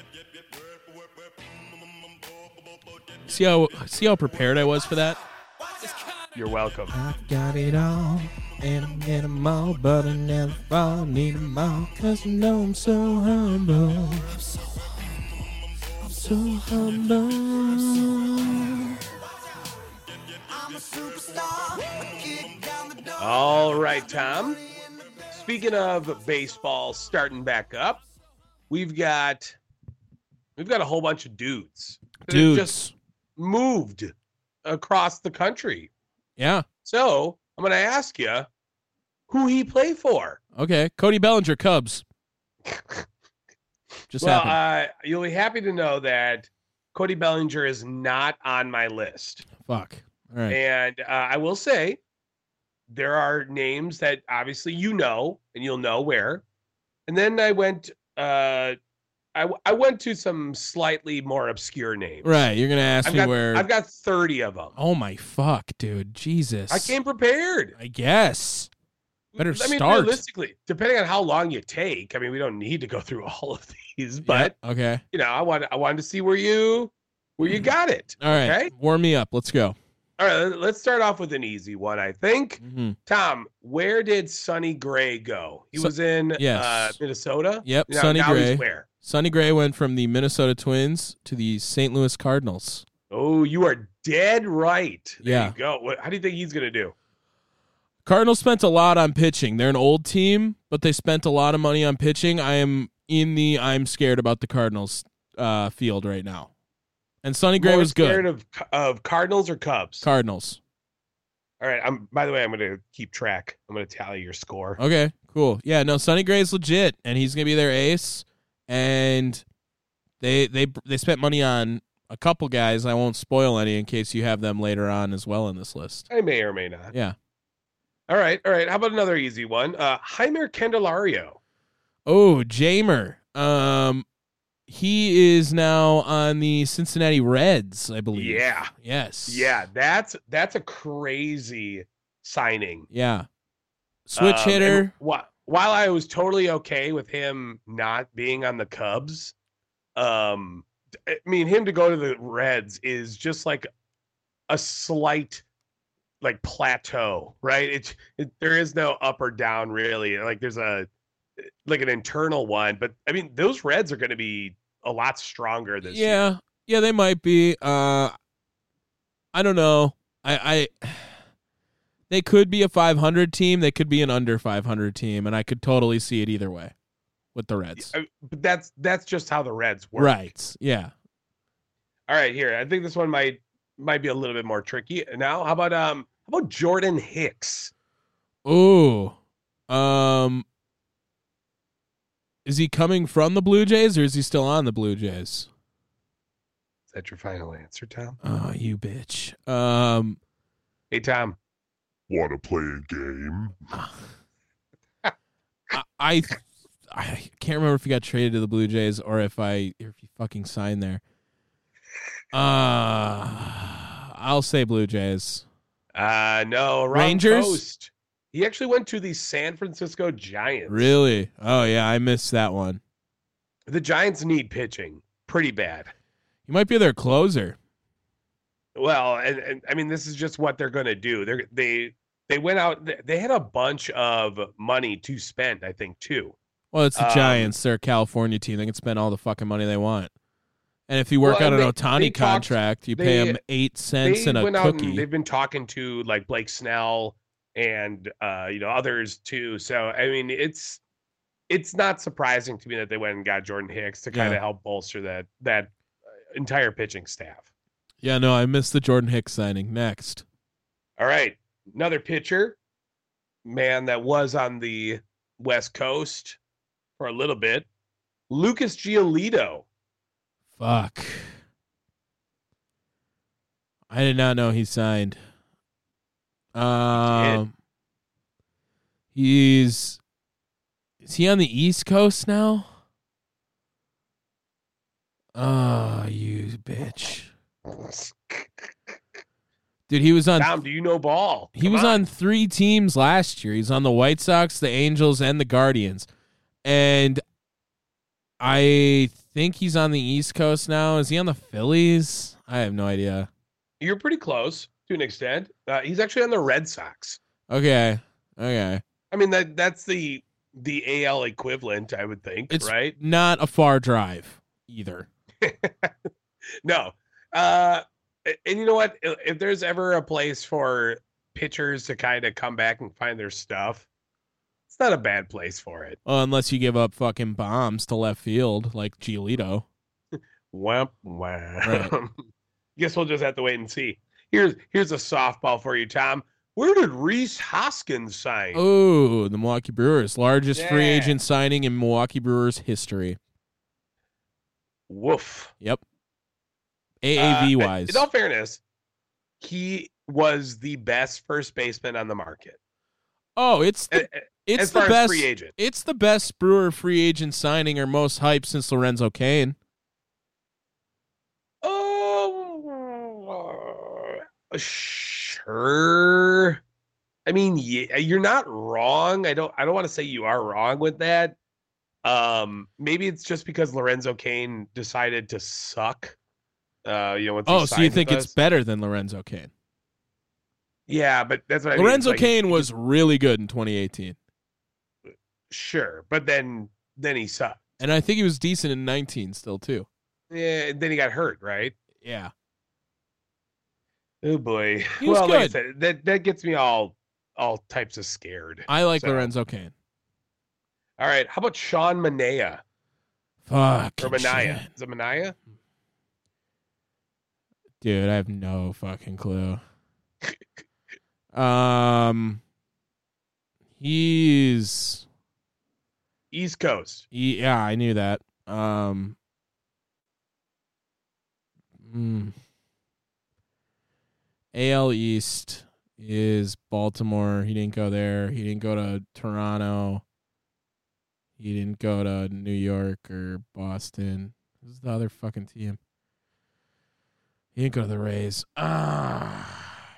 See how see how prepared I was for that? You're welcome. I got it all, and I'm getting them all, but I never fall, need them all, cause you know I'm so humble. I'm so humble. All right, Tom. Speaking of baseball starting back up, we've got we've got a whole bunch of dudes that have Dudes. just moved across the country. Yeah. So I'm going to ask you who he play for. Okay. Cody Bellinger, Cubs. Just well, happened. uh, you'll be happy to know that Cody Bellinger is not on my list. Fuck. All right. And uh, I will say there are names that obviously you know, and you'll know where. And then I went, uh, I, I went to some slightly more obscure names. Right. You're gonna ask I've me got, where. I've got thirty of them. Oh my fuck, dude. Jesus. I came prepared. I guess. Better I mean, start. realistically, depending on how long you take, I mean, we don't need to go through all of these, but Yeah, okay. you know, I want I wanted to see where you where you got it. All right. Okay. Warm me up. Let's go. All right. Let's start off with an easy one. I think. Mm-hmm. Tom, where did Sonny Gray go? He So- was in yes. uh, Minnesota. Yep. Now, Sonny now Gray. He's where? Sonny Gray went from the Minnesota Twins to the Saint Louis Cardinals. Oh, you are dead right. There Yeah. you go. What, how do you think he's gonna do? Cardinals spent a lot on pitching. They're an old team, but they spent a lot of money on pitching. I am in the I'm scared about the Cardinals uh, field right now. And Sonny Gray More was scared good. of of Cardinals or Cubs? Cardinals. All right. I'm. By the way, I'm gonna keep track. I'm gonna tally your score. Okay, cool. Yeah, no, Sonny Gray's legit, and he's gonna be their ace. And they they they spent money on a couple guys. I won't spoil any in case you have them later on as well in this list. I may or may not. Yeah. All right. All right. How about another easy one? Uh, Jeimer Candelario. Oh, Jamer. Um, he is now on the Cincinnati Reds, I believe. Yeah. Yes. Yeah. That's that's a crazy signing. Yeah. Switch Um, hitter. and wh- while I was totally okay with him not being on the Cubs, um, I mean, him to go to the Reds is just like a slight like plateau, right? It's it, there is no up or down really. Like there's a like an internal one, but I mean, those Reds are going to be a lot stronger this yeah. year. Yeah, they might be. Uh, I don't know. I, I they could be a five hundred team. They could be an under five hundred team, and I could totally see it either way with the Reds. I- But that's that's just how the Reds work. Right. Yeah. All right, here. I think this one might might be a little bit more tricky. Now, how about um how about Jordan Hicks? Ooh. Um Is he coming from the Blue Jays or is he still on the Blue Jays? Is that your final answer, Tom? Oh, you bitch. Um Hey, Tom. Want to play a game? I, I I can't remember if he got traded to the Blue Jays or if I if he fucking signed there. Uh I'll say Blue Jays. Uh no, wrong Rangers? coast. He actually went to the San Francisco Giants. Really? Oh yeah, I missed that one. The Giants need pitching pretty bad. He might be their closer. Well, and, and I mean, this is just what they're going to do. They're they they went out. They had a bunch of money to spend, I think, too. Well, it's the Um, Giants. They're a California team. They can spend all the fucking money they want. And if you work Well, out an and they- Ohtani they talked- contract, you they- pay him eight cents They and a went out cookie. and they've been talking to like Blake Snell and uh, you know others too. So I mean, it's it's not surprising to me that they went and got Jordan Hicks to kind Yeah. of help bolster that that uh, entire pitching staff. Yeah, no, I missed the Jordan Hicks signing. Next. All right, another pitcher, man that was on the West Coast for a little bit, Lucas Giolito. Fuck. I did not know he signed. Um, he's is he on the East Coast now? Oh, you bitch. Dude, he was on. Tom, do you know ball? He Come was on. on three teams last year. He's on the White Sox, the Angels, and the Guardians. And I think he's on the East Coast now. Is he on the Phillies? I have no idea. You're pretty close to an extent. Uh, he's actually on the Red Sox. Okay. Okay. I mean that that's the the A L equivalent, I would think, It's right? not a far drive either. No. Uh, and you know what? If there's ever a place for pitchers to kind of come back and find their stuff, it's not a bad place for it. Well, unless you give up fucking bombs to left field like Giolito. Wham, wham. Right. Guess we'll just have to wait and see. Here's here's a softball for you, Tom. Where did Reese Hoskins sign? Oh, the Milwaukee Brewers. Largest free Yeah. agent signing in Milwaukee Brewers history. Woof. Yep. A A V Uh, wise. in all fairness, he was the best first baseman on the market. Oh, it's the, A- a- it's as the far as best free agent. It's the best Brewer free agent signing or most hype since Lorenzo Cain. Oh, sure. I mean, yeah, you're not wrong. I don't. I don't want to say you are wrong with that. Um, maybe it's just because Lorenzo Cain decided to suck. Uh, you know, once he Oh, so you signed think with it's us. better than Lorenzo Cain? Yeah, but that's what I Lorenzo mean. Like, Cain he- was really good in twenty eighteen, sure, but then then he sucked. and I think he was decent in nineteen still too. Yeah, then he got hurt, right? Yeah. Oh boy. He was well, like I good. said, that that gets me all all types of scared. I like So- Lorenzo Cain. All right, how about Sean Manaea Fuck. or Manaea? Is it Manaea? Dude, I have no fucking clue. um, he's East Coast. he, yeah, I knew that. Um, mm. A L East is Baltimore. He didn't go there. He didn't go to Toronto. He didn't go to New York or Boston. Who's the other fucking team? He didn't go to the Rays. Ah.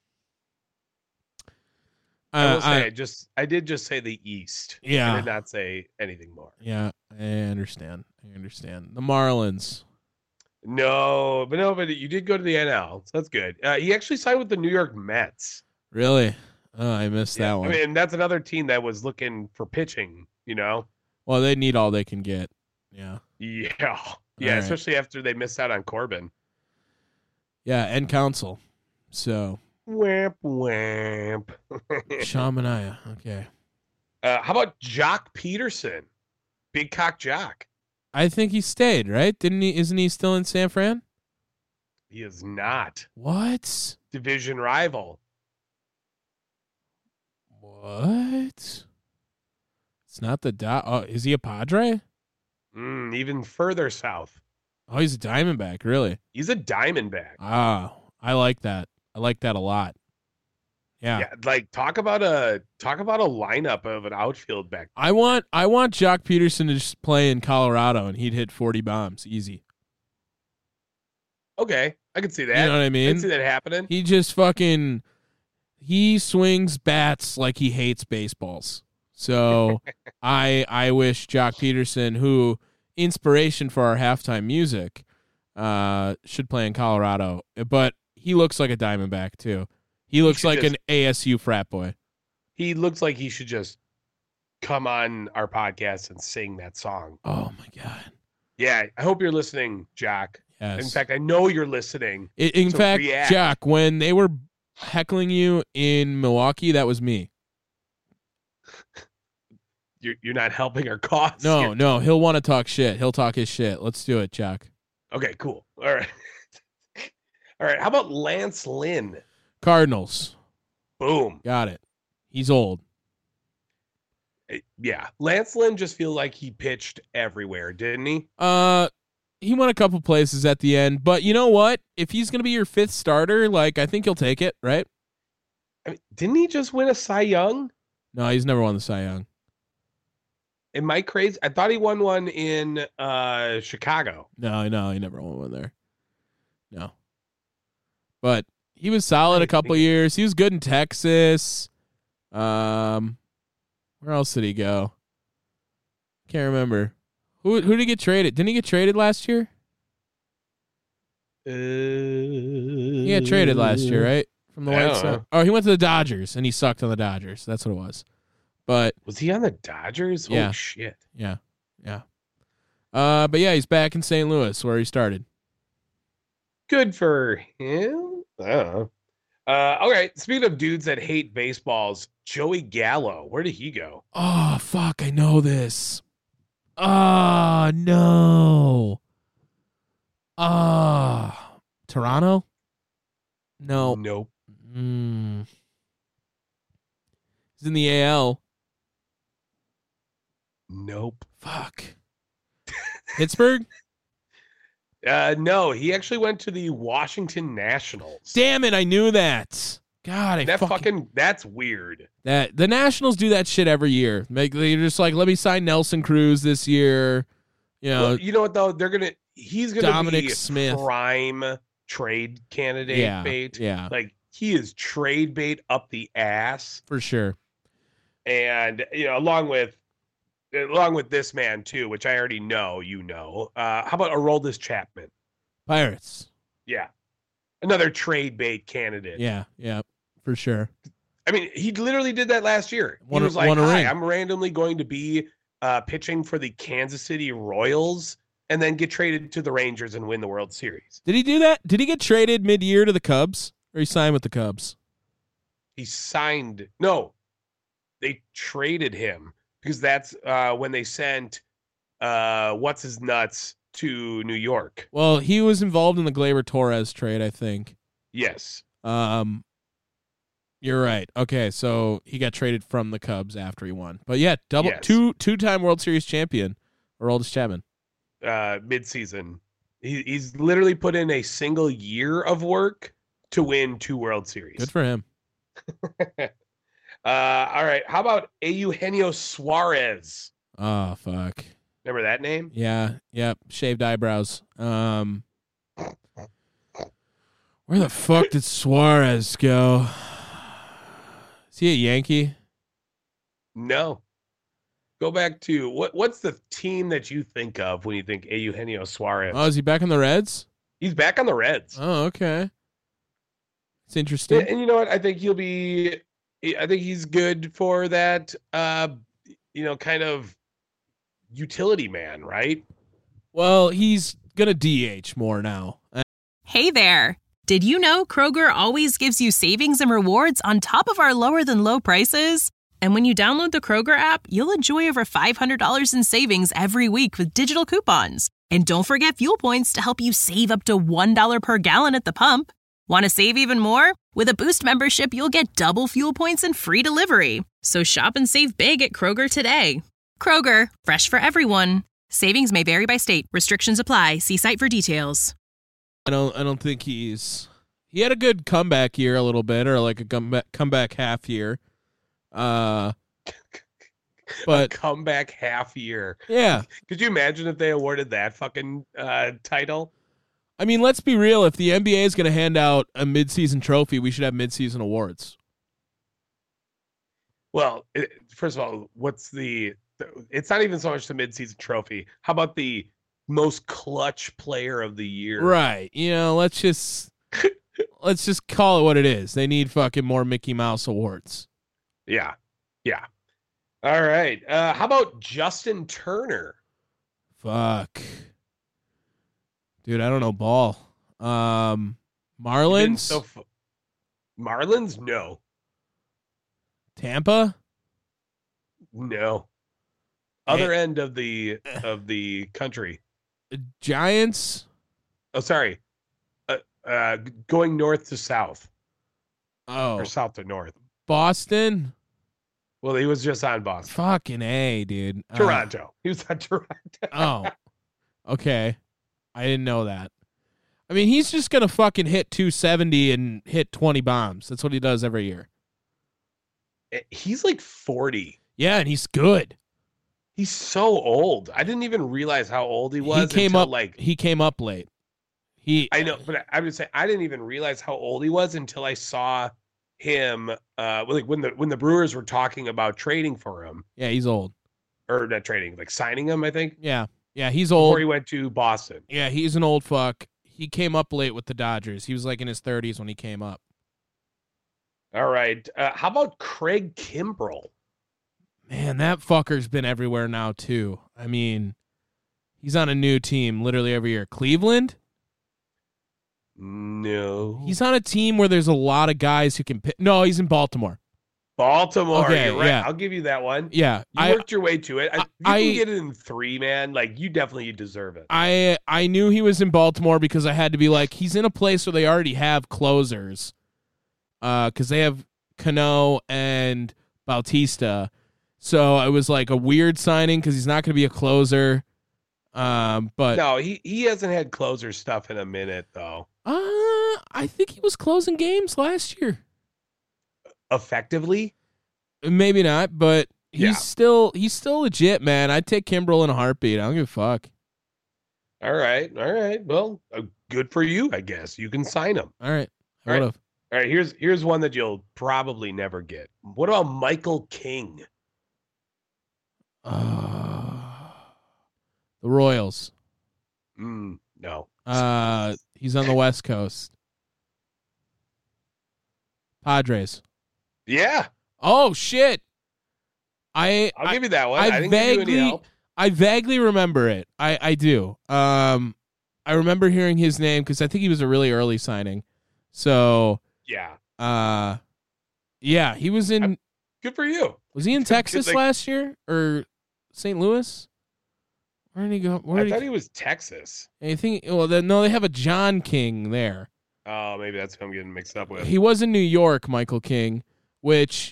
I Uh, will say, I- I just I did just say the East. Yeah. I did not say anything more. yeah, I understand. I understand. The Marlins. No, but no, but you did go to the N L, so that's good. Uh, he actually signed with the New York Mets. Really? Oh, I missed Yeah, that one. I mean, that's another team that was looking for pitching. You know. Well, they need all they can get. Yeah. Yeah. Yeah. right. Especially after they missed out on Corbin. Yeah, and Council. So, Wamp wamp. Sean Manaea. Okay. Uh, how about Jock Peterson? Big cock Jock. I think he stayed, right? Didn't he? Isn't he still in San Fran? He is not What? division rival. What? It's not the dot. Oh, is he a Padre? Mm, even further south. Oh, he's a Diamondback. Really? He's a Diamondback. Ah, I like that. I like that a lot. Yeah. Yeah, like talk about a talk about a lineup of an outfield back. I want I want Jock Peterson to just play in Colorado and he'd hit forty bombs easy. Okay, I can see that. You know what I I mean? can see that happening. He just fucking he swings bats like he hates baseballs. So I I wish Jock Peterson, who inspiration for our halftime music, uh, should play in Colorado. But he looks like a Diamondback too. He looks should like just- an A S U frat boy. He looks like he should just come on our podcast and sing that song. Oh my god. Yeah, I hope you're listening, Jock. Yes. In fact, I know you're listening. I- in so fact, react. Jock, when they were heckling you in Milwaukee, that was me. You're you're not helping our cause. No, here. no, he'll want to talk shit. He'll talk his shit. Let's do it, Jock. Okay, cool. All right. All right. How about Lance Lynn? Cardinals. Boom. Got it. He's old. Eh, Yeah. Lance Lynn just feels like he pitched everywhere, didn't he? Uh, he won a couple places at the end, but you know what? If he's gonna be your fifth starter, like I think he'll take it, right? I mean, didn't he just win a Cy Young? No, he's never won the Cy Young. Am I crazy? I thought he won one in uh, Chicago. No, no, he never won one there. No, but he was solid I a couple think- years. He was good in Texas. Um, where else did he go? Can't remember. Who who did he get traded? Didn't he get traded last year? Uh, He got traded last year, right? From the I White don't Sox. know. Oh, he went to the Dodgers and he sucked on the Dodgers. That's what it was. But Was he on the Dodgers? Yeah. Holy shit. yeah, yeah. Uh, but yeah, he's back in Saint Louis where he started. Good for him. I don't know. Uh, all right. Speaking of dudes that hate baseballs, Joey Gallo. Where did he go? Oh fuck! I know this. Oh no. Ah, Toronto. No. Nope. Mm. He's in the A L. Nope. Fuck. Pittsburgh? Uh, no, he actually went to the Washington Nationals. Damn it, I knew that. God, I that fucking, fucking that's weird. that the Nationals do that shit every year. Like they're just like, let me sign Nelson Cruz this year. You know, Well, you know what though? They're gonna he's gonna Dominic be Smith. prime trade candidate yeah, bait. yeah, Like he is trade bait up the ass. for sure. And you know, along with along with this man too, which I already know, you know. Uh, how about Aroldis Chapman? Pirates. Yeah, another trade bait candidate. Yeah, yeah, for sure. I mean, he literally did that last year. Won he a- was like, won a "Hi, ring." I'm randomly going to be uh, pitching for the Kansas City Royals, and then get traded to the Rangers and win the World Series." Did he do that? Did he get traded mid-year to the Cubs, or he signed with the Cubs? He signed. No, they traded him because that's uh, when they sent uh, what's his nuts to New York. Well, he was involved in the Gleyber Torres trade, I think. Yes. Um, you're right. Okay, so he got traded from the Cubs after he won. But yeah, double Yes. two two-time World Series champion, Aroldis Chapman. Uh, mid-season. He, he's literally put in a single year of work to win two World Series. Good for him. uh, all right. How about Eugenio Suarez? Oh fuck. Remember that name? Yeah. Yep. Shaved eyebrows. Um. Where the fuck did Suarez go? Is he a Yankee? No. Go back to what? What's the team that you think of when you think Eugenio Suarez? Oh, is he back in the Reds? He's back on the Reds. Oh, okay. It's and, interesting. and you know what? I think he'll be. I think he's good for that. Uh, you know, kind of utility man, right? Well, he's gonna D H more now. Hey there. Did you know Kroger always gives you savings and rewards on top of our lower than low prices? And when you download the Kroger app, you'll enjoy over five hundred dollars in savings every week with digital coupons. And don't forget fuel points to help you save up to one dollar per gallon at the pump. Want to save even more? With a Boost membership, you'll get double fuel points and free delivery. So shop and save big at Kroger today. Kroger, fresh for everyone. Savings may vary by state. Restrictions apply. See site for details. I don't. I don't think he's. He had a good comeback year, a little bit, or like a comeback comeback half year. Uh, but Comeback half year. yeah, Could you imagine if they awarded that fucking uh, title? I mean, let's be real. If the N B A is going to hand out a midseason trophy, we should have midseason awards. Well, it, first of all, what's the? It's not even so much the midseason trophy. How about the most clutch player of the year? Right. You know, let's just let's just call it what it is. They need fucking more Mickey Mouse awards. Yeah, yeah. All right. Uh, how about Justin Turner? Fuck. Dude, I don't know ball. Um You've been Marlins? So f- Marlins? No, Tampa? no. Other end of the of the country. Giants? Oh, sorry. Uh, uh, going north to south Oh, or south to north. Boston? Well, he was just on Boston. Fucking A, dude. Uh, Toronto. He was on Toronto. oh. Okay. I didn't know that. I mean, he's just going to fucking hit two seventy and hit twenty bombs. That's what he does every year. He's like forty. Yeah, and he's good. He's so old. I didn't even realize how old he was. he came until, up like he came up late. He, I know, but I would say I didn't even realize how old he was until I saw him. Uh, like when the when the Brewers were talking about trading for him, yeah, he's old. or not trading, like signing him. I think Yeah, yeah, he's old. before he went to Boston. Yeah, he's an old fuck. He came up late with the Dodgers. He was like in his thirties when he came up. All right, uh, how about Craig Kimbrell? Man, that fucker's been everywhere now too. I mean, he's on a new team literally every year. Cleveland? No, He's on a team where there's a lot of guys who can pitch. No, he's in Baltimore. Baltimore. Okay, You're right. yeah. I'll give you that one. Yeah, You I, worked your way to it. I, I- you I- can get it in three, man. Like you definitely deserve it. I I knew he was in Baltimore because I had to be like, he's in a place where they already have closers. Uh, because they have Cano and Bautista. So it was like a weird signing because he's not going to be a closer. Um, but No, he he hasn't had closer stuff in a minute though. uh, I think he was closing games last year. Effectively, Maybe not, but he's Yeah. still he's still legit, man. I'd take Kimbrel in a heartbeat. I don't give a fuck. all right, all right. Well, uh, good for you, I guess. You can sign him. All right, I All right. would have. All right, here's here's one that you'll probably never get. What about Michael King? Uh, the Royals. Mm, no. Uh, he's on the West Coast. Padres. Yeah, Oh shit! I I'll I, give you that one. I I, didn't give you vaguely any help. I vaguely remember it. I I do. Um, I remember hearing his name because I think he was a really early signing. So, Yeah, uh, yeah, he was in. good for you. Was he in Texas like- last year or Saint Louis? Where did he go? Where I did thought he? he was Texas. I think. Well, then, no, they have a John King there. Oh, maybe that's who I'm getting mixed up with. He was in New York, Michael King, which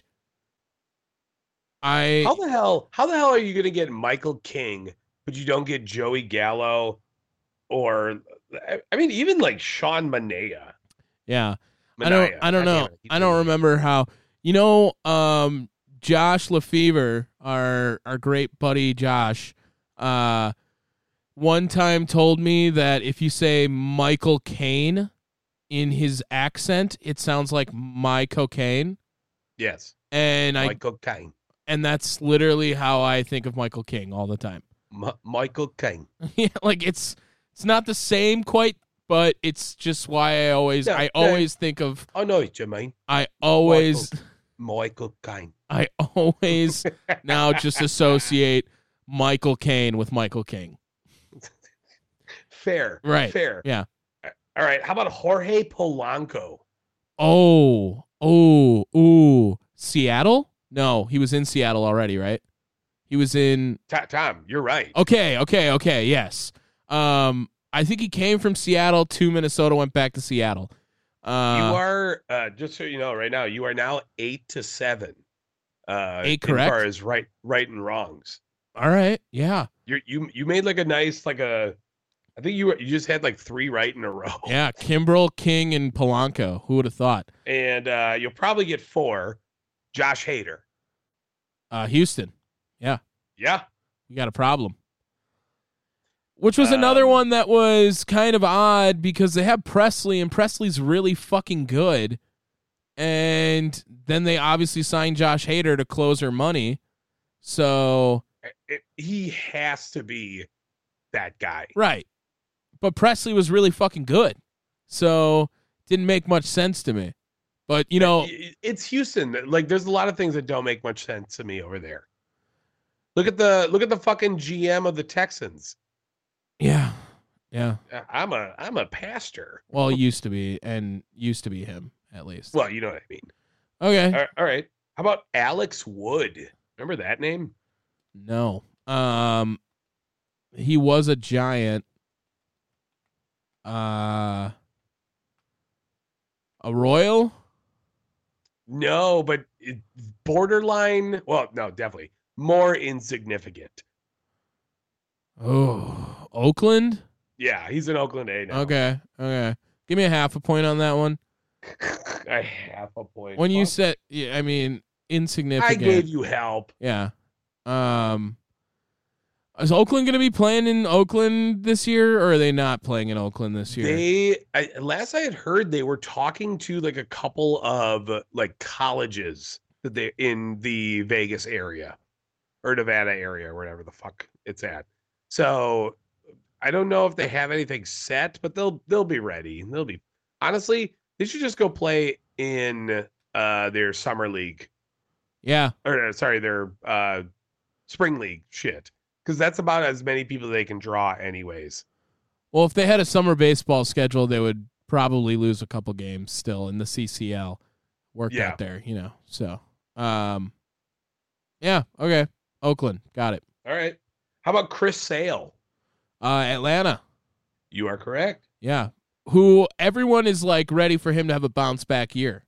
I. How the hell? How the hell are you going to get Michael King, but you don't get Joey Gallo, or I mean, even like Sean Manaea? Yeah. I don't. Manaea. I don't God know. damn it, keep I don't saying it. remember how. You know, um, Josh Lefevre, our our great buddy Josh, uh, one time told me that if you say Michael Caine in his accent, it sounds like my cocaine, Yes, and I Michael King. and that's literally how I think of Michael King all the time. M- Michael King. Yeah, like it's it's not the same quite, but it's just why I always Yeah, I yeah. always think of I know what you mean. I always. Michael King. I always now just associate Michael Caine with Michael King. Fair. Right. Fair. Yeah. All right. How about Jorge Polanco? Oh, oh, ooh. Seattle? No, he was in Seattle already, right? He was in Ta- Tom, you're right. Okay, okay, okay, yes. Um, I think he came from Seattle to Minnesota, went back to Seattle. Uh, you are uh, just so you know, right now you are now eight to seven. Uh, Eight As correct? far as right, right and wrongs. all right, yeah. You you you made like a nice like a. I think you were you just had like three right in a row. Yeah, Kimbrel, King, and Polanco. Who would have thought? And uh, you'll probably get four. Josh Hader. Uh, Houston. Yeah. We got a problem. Which was another Um, one that was kind of odd because they have Presley, and Presley's really fucking good. And then they obviously signed Josh Hader to close her money. So, It- he has to be that guy. right. But Presley was really fucking good. So, didn't make much sense to me. But, you know, It- it's Houston. Like, there's a lot of things that don't make much sense to me over there. Look at the look at the fucking G M of the Texans. yeah. Yeah. I'm a I'm a pastor. Well, used to be, and used to be him, at least. Well, you know what I mean. Okay. All right. All right. How about Alex Wood? Remember that name? No. Um, he was a Giant. Uh, a Royal? No, but it, borderline. Well, no, definitely more insignificant. Oh, Oakland? Yeah, he's in Oakland A now. Okay. Okay. Give me a half a point on that one. I half a point. When you Well, said, yeah, I mean, I insignificant. gave you help. Yeah. Um. Is Oakland going to be playing in Oakland this year, or are they not playing in Oakland this year? They I, last I had heard, they were talking to like a couple of like colleges that they in the Vegas area or Nevada area or whatever the fuck it's at. So I don't know if they have anything set, but they'll they'll be ready. They'll be honestly, they should just go play in uh their summer league. Yeah. Or sorry, their uh spring league shit. Because that's about as many people they can draw anyways. Well, if they had a summer baseball schedule, they would probably lose a couple games still in the C C L. Worked Yeah. out there, you know. So, um, yeah, okay. Oakland, got it. All right. How about Chris Sale? Uh, Atlanta, You are correct. yeah. Who everyone is like ready for him to have a bounce back year.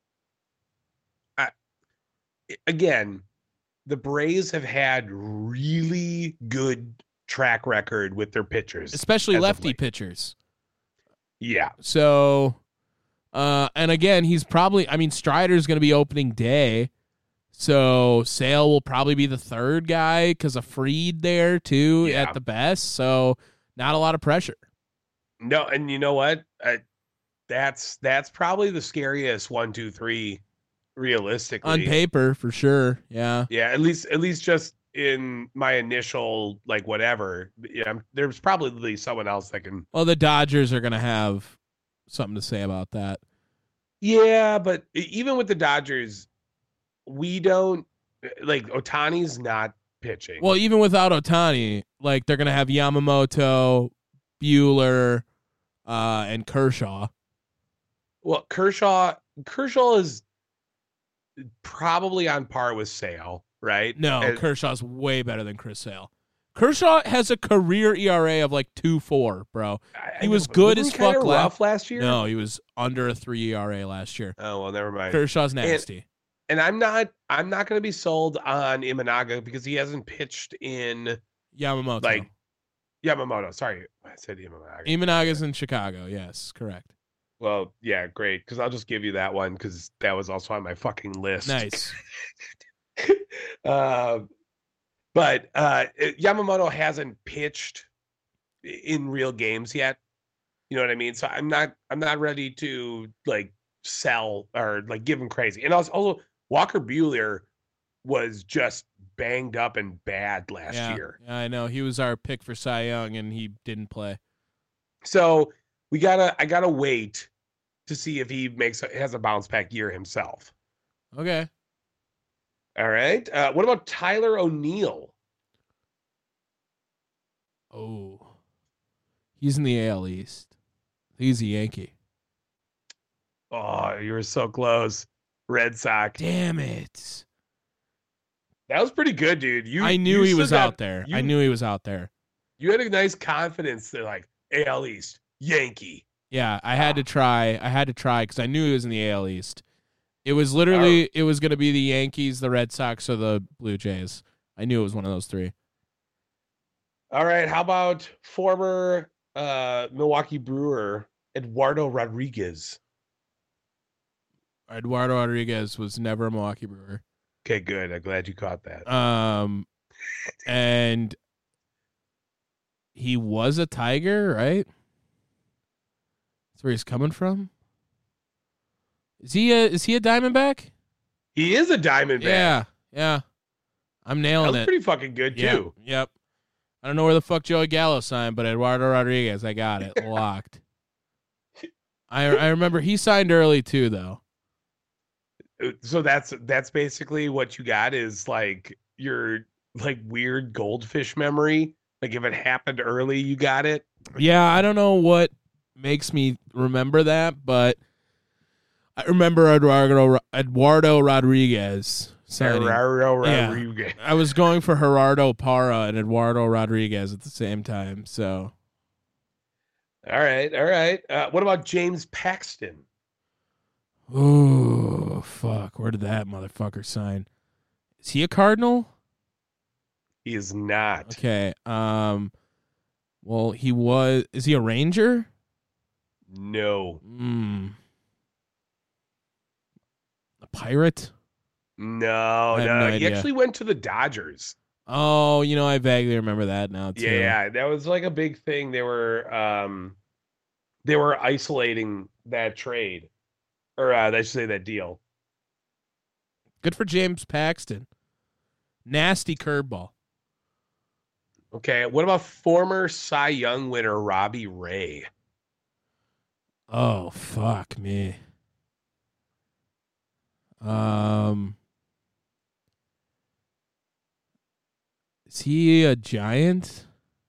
Again, the Braves have had really good track record with their pitchers, Especially as of lefty late. pitchers. Yeah. So, uh, and again, he's probably, I mean, Strider's going to be opening day. So Sale will probably be the third guy because of Freed there too Yeah. at the best. So not a lot of pressure. No, and you know what? Uh, that's that's probably the scariest one, two, three, realistically. On paper, for sure. Yeah. Yeah, at least at least just in my initial like whatever. Yeah, I'm- there's probably someone else that can. Well, the Dodgers are going to have something to say about that. Yeah, but e- even with the Dodgers, we don't like Otani's not pitching. Well, even without Otani, like they're going to have Yamamoto, Bueller, uh, and Kershaw. Well, Kershaw Kershaw is probably on par with Sale, right? No, And- Kershaw's way better than Chris Sale. Kershaw has a career E R A of like two four, bro. I- I He know, was but good wasn't as he kinda fuck la- rough last year. No, he was under a three E R A last year. Oh well, never mind. Kershaw's nasty. And I'm not I'm not going to be sold on Imanaga because he hasn't pitched in Yamamoto. like Yamamoto. Sorry, I said Imanaga. Imanaga's in Chicago. Yes, correct. Well, yeah, great. Because I'll just give you that one because that was also on my fucking list. Nice. uh, but uh, Yamamoto hasn't pitched in real games yet. You know what I mean? So I'm not I'm not ready to like sell or like give him crazy. And also, also Walker Buehler was just banged up and bad last yeah, year. yeah, I know. He was our pick for Cy Young, and he didn't play. So we gotta I gotta wait to see if he makes a, has a bounce back year himself. Okay. All right. Uh, what about Tyler O'Neill? Oh. He's in the A L East. He's a Yankee. Oh, you were so close. Red Sox. Damn it. That was pretty good, dude. You I knew you he said was that- out there. I you- knew he was out there. You had a nice confidence that like A L East, Yankee. Yeah, I had Ah. to try. I had to try because I knew he was in the A L East. It was literally, it was going to be the Yankees, the Red Sox, or the Blue Jays. I knew it was one of those three. All right. How about former uh, Milwaukee Brewer Eduardo Rodriguez? Eduardo Rodriguez was never a Milwaukee Brewer. Okay, good. I'm glad you caught that. Um, and he was a Tiger, right? That's where he's coming from. Is he a is he a Diamondback? He is a Diamondback. Yeah, yeah. I'm That nailing was it. pretty fucking good Yeah, too. yep. I don't know where the fuck Joey Gallo signed, but Eduardo Rodriguez, I got it locked. I I remember he signed early too, though. So that's that's basically what you got is like your like weird goldfish memory. Like if it happened early, you got it. Yeah, I don't know what makes me remember that, but I remember Eduardo Eduardo Rodriguez signing. Eduardo Yeah. Rodriguez. I was going for Gerardo Parra and Eduardo Rodriguez at the same time. So, All right, all right. Uh, what about James Paxton? oh fuck, where did that motherfucker sign? Is he a Cardinal? He is not. Okay. Um. Well, he was. Is he a Ranger? No, Hmm. A Pirate? no, I have no. no he idea. actually went to the Dodgers. Oh, you know, I vaguely remember that now too. Yeah, that was like a big thing. They were um they were isolating that trade. Or uh, I should say that deal. Good for James Paxton. Nasty curveball. Okay, what about former Cy Young winner Robbie Ray? Oh, fuck me. Um, is he a Giant?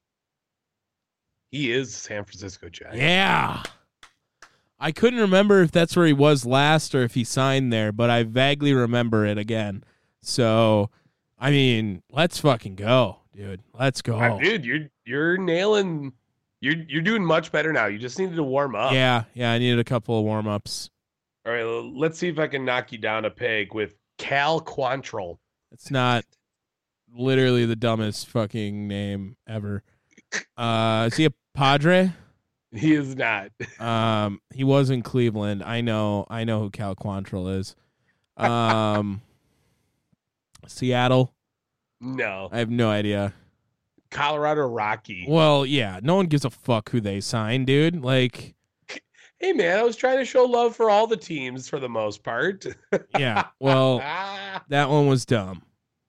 He is San Francisco Giant. Yeah. I couldn't remember if that's where he was last or if he signed there, but I vaguely remember it again. So, I mean, let's fucking go, dude. Let's go. Uh, dude, you're you're nailing. You're you're doing much better now. You just needed to warm up. Yeah, yeah. I needed a couple of warm ups. All right, well, let's see if I can knock you down a peg with Cal Quantrill. It's not literally the dumbest fucking name ever. Uh, is he a Padre? He is not. Um, he was in Cleveland. I know. I know who Cal Quantrill is. Um, Seattle. No. I have no idea. Colorado Rocky. Well, yeah. No one gives a fuck who they sign, dude. Like, hey man, I was trying to show love for all the teams for the most part. yeah. Well, Ah, that one was dumb.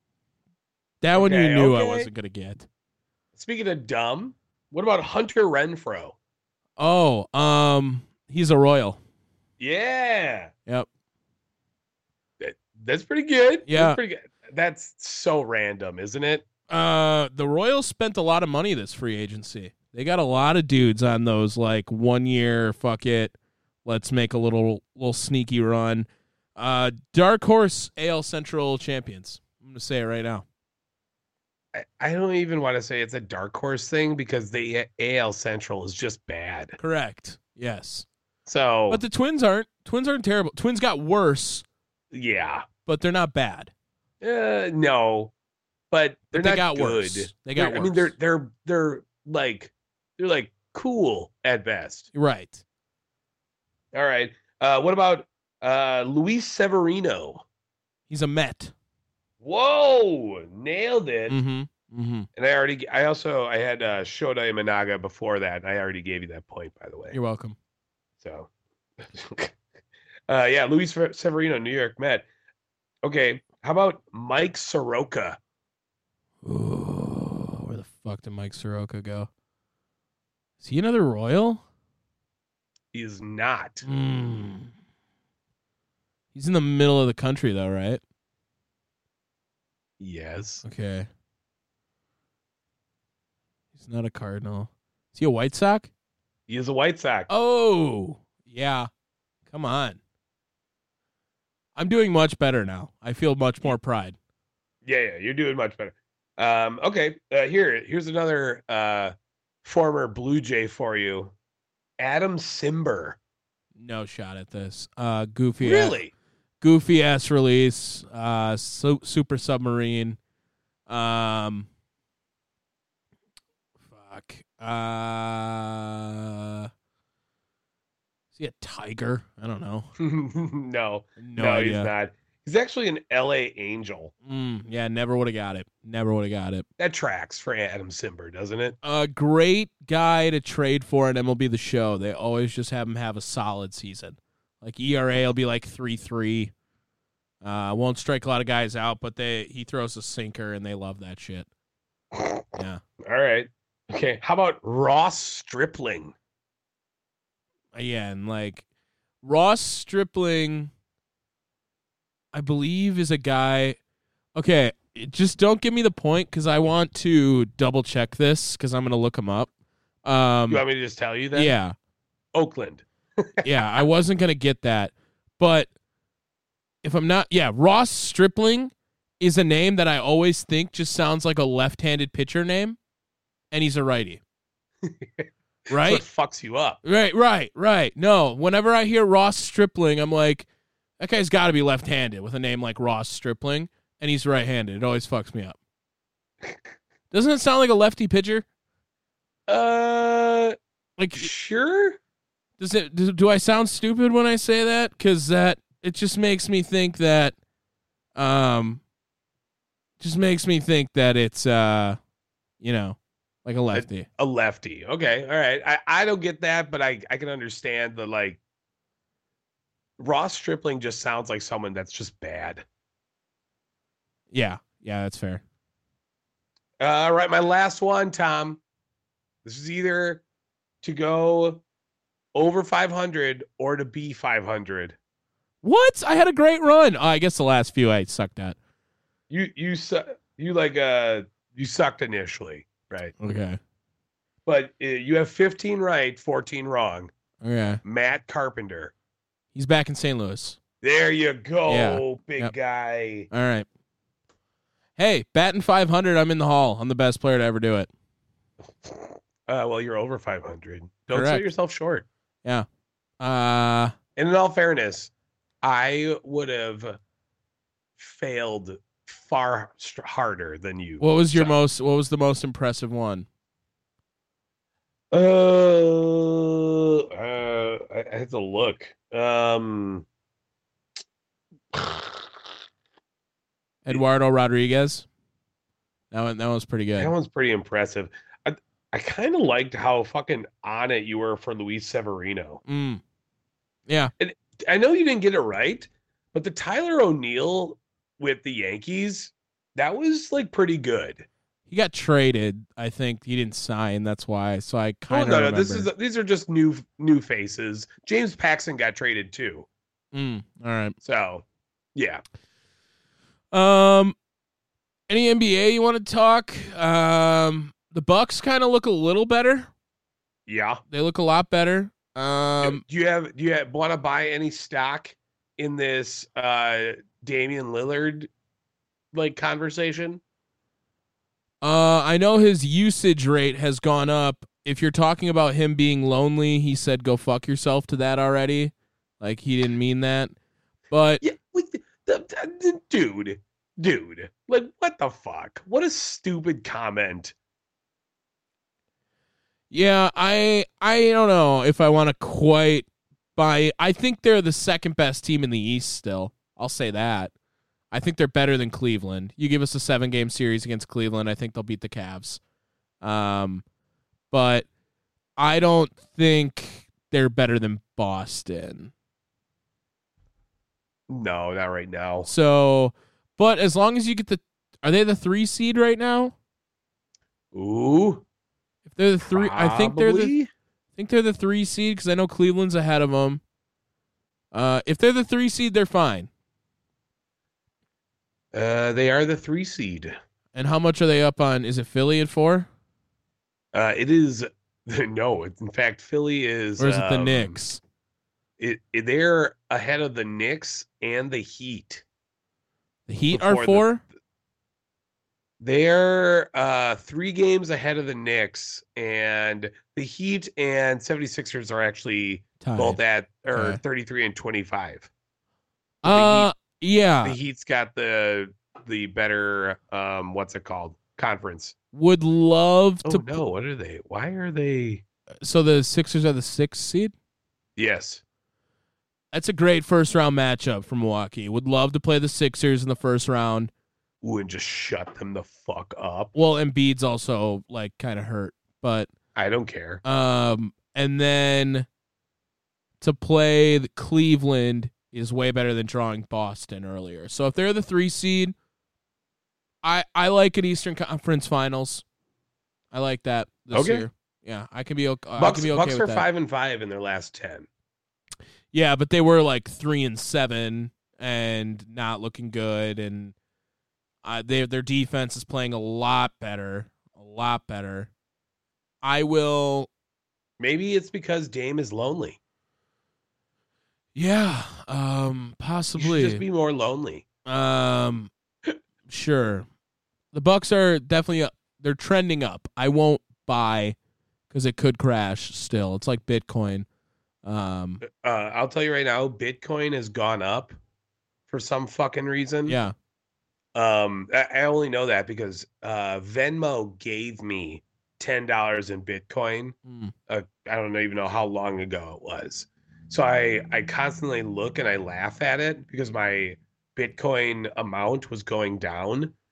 That one you Okay, knew I okay. wasn't gonna get. speaking of dumb, what about Hunter Renfro? Oh, um, he's a Royal. Yeah. Yep. That- That's pretty good. Yeah. That's pretty good. That's so random, isn't it? Uh, the Royals spent a lot of money this free agency. They got a lot of dudes on those like one year. Fuck it, let's make a little little sneaky run. Uh, dark horse A L Central champions. I'm gonna say it right now. I, I don't even want to say it's a dark horse thing because the A L Central is just bad. Correct. Yes. So, But the Twins aren't. Twins aren't terrible. Twins got worse, yeah. but they're not bad. Uh, no, but they're But they not got good. worse. They got They're- I mean, they're worse. they're they're like they're like cool at best. Right. All right. Uh, what about uh, Luis Severino? He's a Met. Whoa, nailed it. Mm-hmm. Mm-hmm. And I already, I also, I had uh, Shota Imanaga before that. And I already gave you that point, by the way. You're welcome. So, uh, yeah, Luis Severino, New York Met. Okay, how about Mike Soroka? Ooh, where the fuck did Mike Soroka go? Is he another Royal? He is not. Mm. He's in the middle of the country, though, right? Yes. Okay. He's not a Cardinal. Is he a White Sox? He is a White Sox. Oh, yeah. Come on. I'm doing much better now. I feel much more pride. Yeah, yeah, you're doing much better. Um, okay, uh, here, here's another uh, former Blue Jay for you, Adam Simber. No shot at this. Uh, goofy. Really? Goofy ass release. Uh, su- super submarine. Um. Fuck. Uh. Is he a tiger? I don't know. no, No, no, idea. he's not. He's actually an L A Angel. Mm, yeah, never would have got it. Never would have got it. That tracks for Adam Simber, doesn't it? A great guy to trade for in M L B The Show. They always just have him have a solid season. Like E R A will be like three three. Uh, won't strike a lot of guys out, but they he throws a sinker and they love that shit. Yeah. All right. Okay. How about Ross Stripling? Yeah, and like Ross Stripling, I believe, is a guy. Okay, just don't give me the point because I want to double check this because I'm going to look him up. Um, You want me to just tell you that? yeah, Oakland. yeah, I wasn't going to get that. But if I'm not, yeah, Ross Stripling is a name that I always think just sounds like a left-handed pitcher name, and he's a righty. Right? What fucks you up? Right, right, right. No, whenever I hear Ross Stripling, I'm like, that guy's got to be left-handed with a name like Ross Stripling, and he's right-handed. It always fucks me up. Doesn't it sound like a lefty pitcher? Uh, Like, sure. does it? Do, do I sound stupid when I say that? Because that it just makes me think that, um, Just makes me think that it's, uh, you know, like a lefty. A, a lefty. Okay. All right. I, I don't get that, but I, I can understand the like Ross Stripling just sounds like someone that's just bad. Yeah. Yeah, that's fair. Uh, all right. My last one, Tom. This is either to go over five hundred or to be five hundred. What? I had a great run. Oh, I guess the last few I sucked at. You, you, su- you like, uh, you sucked initially, right? Okay. But uh, you have fifteen right, fourteen wrong. Okay. Matt Carpenter. He's back in Saint Louis. There you go, Yeah. big Yep. guy. All right. Hey, batting five hundred, I'm in the hall. I'm the best player to ever do it. Uh, well, you're over five hundred. Don't Correct. sell yourself short. Yeah. Uh, And in all fairness, I would have failed far st- harder than you. what was your So- most, what was the most impressive one? Uh, uh, I, I have to look. Um, Eduardo Rodriguez. That one, that one was pretty good. that one's pretty impressive. I, I kind of liked how fucking on it you were for Luis Severino. Mm. Yeah. I know you didn't get it right, but the Tyler O'Neill with the Yankees, that was like pretty good. He got traded. I think he didn't sign. That's why. So I Oh kind of no, no, remember. this is these are just new new faces. James Paxton got traded too, Mm. All right. so yeah. Um, any N B A you want to talk? Um, the Bucks kind of look a little better. Yeah. They look a lot better. Um, do you have do you have, want to buy any stock in this uh Damian Lillard like conversation? uh, I know his usage rate has gone up. If you're talking about him being lonely, he said go fuck yourself to that already. Like he didn't mean that. But Yeah, with the, the, the- dude, dude, like what the fuck? What a stupid comment. yeah, I I don't know if I want to quite buy. I think they're the second best team in the East still. I'll say that. I think they're better than Cleveland. You give us a seven game series against Cleveland, I think they'll beat the Cavs. Um, but I don't think they're better than Boston. No, not right now. So, but as long as you get the, are they the three seed right now? Ooh, If they're the three, I think they're the. probably. I think they're the three seed because I know Cleveland's ahead of them. Uh, if they're the three seed, they're fine. Uh, they are the three seed. And how much are they up on? Is it Philly at four, Uh, it is no. In fact, Philly is. or is it the um, Knicks? It, it they're ahead of the Knicks and the Heat. The Heat before are the- four. They're uh three games ahead of the Knicks, and the Heat and 76ers are actually Tied. both at or Okay. thirty-three and twenty-five. Uh, yeah. The Heat's got the the better um what's it called? Conference. Would love Oh to. no, what are they? Why are they? So the Sixers are the sixth seed. Yes. That's a great first round matchup for Milwaukee. Would love to play the Sixers in the first round. Ooh, and just shut them the fuck up. Well, Embiid's also like kind of hurt, but I don't care. um, and then to play the Cleveland is way better than drawing Boston earlier. So if they're the three seed, I I like an Eastern Conference Finals. I like that this Okay. year. Yeah, I can be okay. I Bucks, can be okay Bucks with are that. five and five in their last ten. Yeah, but they were like three and seven and not looking good, and uh, they their defense is playing a lot better, a lot better. I will. Maybe it's because Dame is lonely. Yeah, um, You should possibly. just be more lonely. Um, sure. The Bucks are definitely up. They're trending up. I won't buy because it could crash. Still, it's like Bitcoin. Um, Uh, I'll tell you right now, Bitcoin has gone up for some fucking reason. yeah. Um, I, I only know that because uh, Venmo gave me ten dollars in Bitcoin. Mm. Uh, I don't even know how long ago it was. So I I constantly look and I laugh at it because my Bitcoin amount was going down,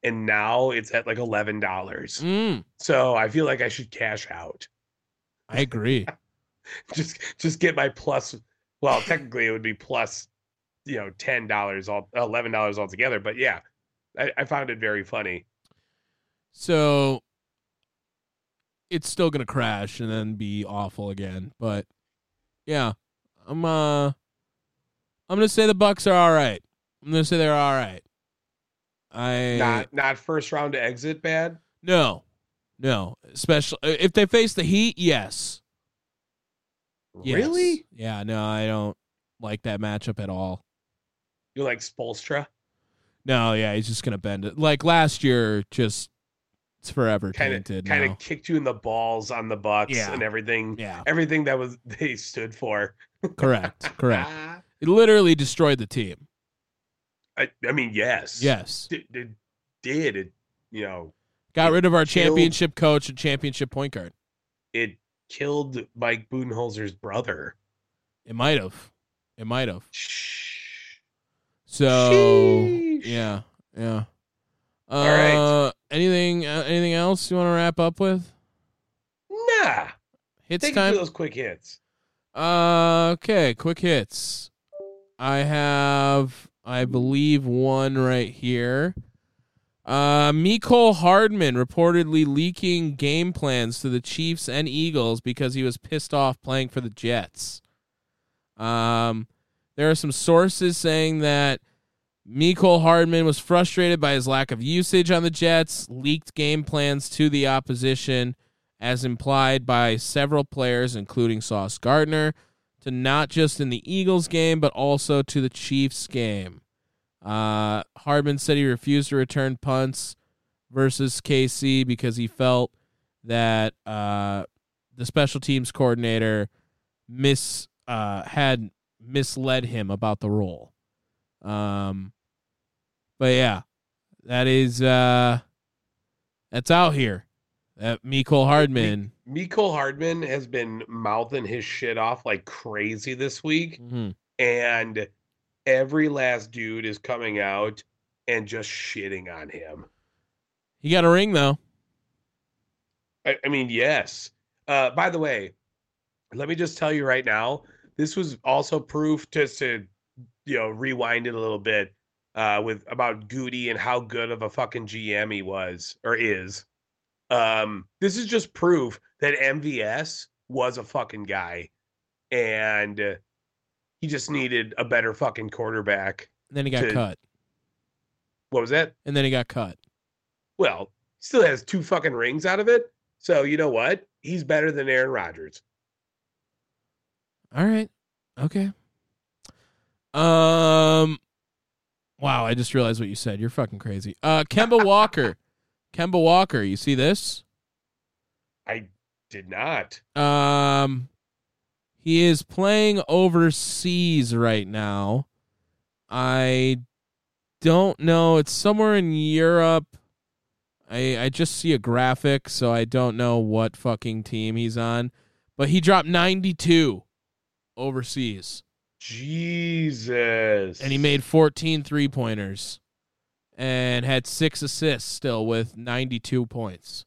and now it's at like eleven dollars. Mm, So I feel like I should cash out. I agree. just just get my plus. Well, technically it would be plus, you know, ten dollars all eleven dollars altogether. But yeah, I, I found it very funny. So it's still gonna crash and then be awful again. But yeah, I'm uh, I'm gonna say the Bucks are all right. I'm gonna say they're all right. I Not not first round to exit bad. no, no. Especially if they face the Heat, yes. Yes. Really? Yeah. No, I don't like that matchup at all. You like Spoelstra? No, yeah, he's just gonna bend it. Like last year, just it's forever Kind of tainted. kind now. of kicked you in the balls on the Bucks Yeah. and everything. Yeah, Everything that was they stood for. correct, correct. It literally destroyed the team. I, I mean, yes. Yes, It, it did. It, you know, got It rid of our killed- championship coach and championship point guard. it killed Mike Budenholzer's brother. It might have. It might have. Shh. So Sheesh. yeah, yeah. Uh, All right. Anything? Uh, anything else you want to wrap up with? Nah. Hits Take it time. to those quick hits. Uh, okay, quick hits. I have, I believe, one right here. Uh, Mecole Hardman reportedly leaking game plans to the Chiefs and Eagles because he was pissed off playing for the Jets. Um, there are some sources saying that Mecole Hardman was frustrated by his lack of usage on the Jets, leaked game plans to the opposition, as implied by several players, including Sauce Gardner, to not just in the Eagles game, but also to the Chiefs game. Uh, Hardman said he refused to return punts versus K C because he felt that uh, the special teams coordinator mis uh, had misled him about the role. Um, but yeah, that is uh, that's out here. That Mecole Hardman. Mecole Hardman has been mouthing his shit off like crazy this week, Mhm. and every last dude is coming out and just shitting on him. He got a ring though. I, I mean, yes. Uh, by the way, let me just tell you right now, this was also proof just to, you know, rewind it a little bit uh, with about Goody and how good of a fucking G M he was or is. Um, this is just proof that M V S was a fucking guy, and uh, he just needed a better fucking quarterback. And then he got To- cut. What was that? And then he got cut. Well, still has two fucking rings out of it. So you know what? He's better than Aaron Rodgers. All right. Okay. Um. Wow, I just realized what you said. You're fucking crazy. Uh, Kemba Walker. Kemba Walker. You see this? I did not. Um, he is playing overseas right now. I don't know. It's somewhere in Europe. I I just see a graphic, so I don't know what fucking team he's on. But he dropped ninety-two overseas. Jesus. And he made fourteen three-pointers and had six assists still with ninety-two points.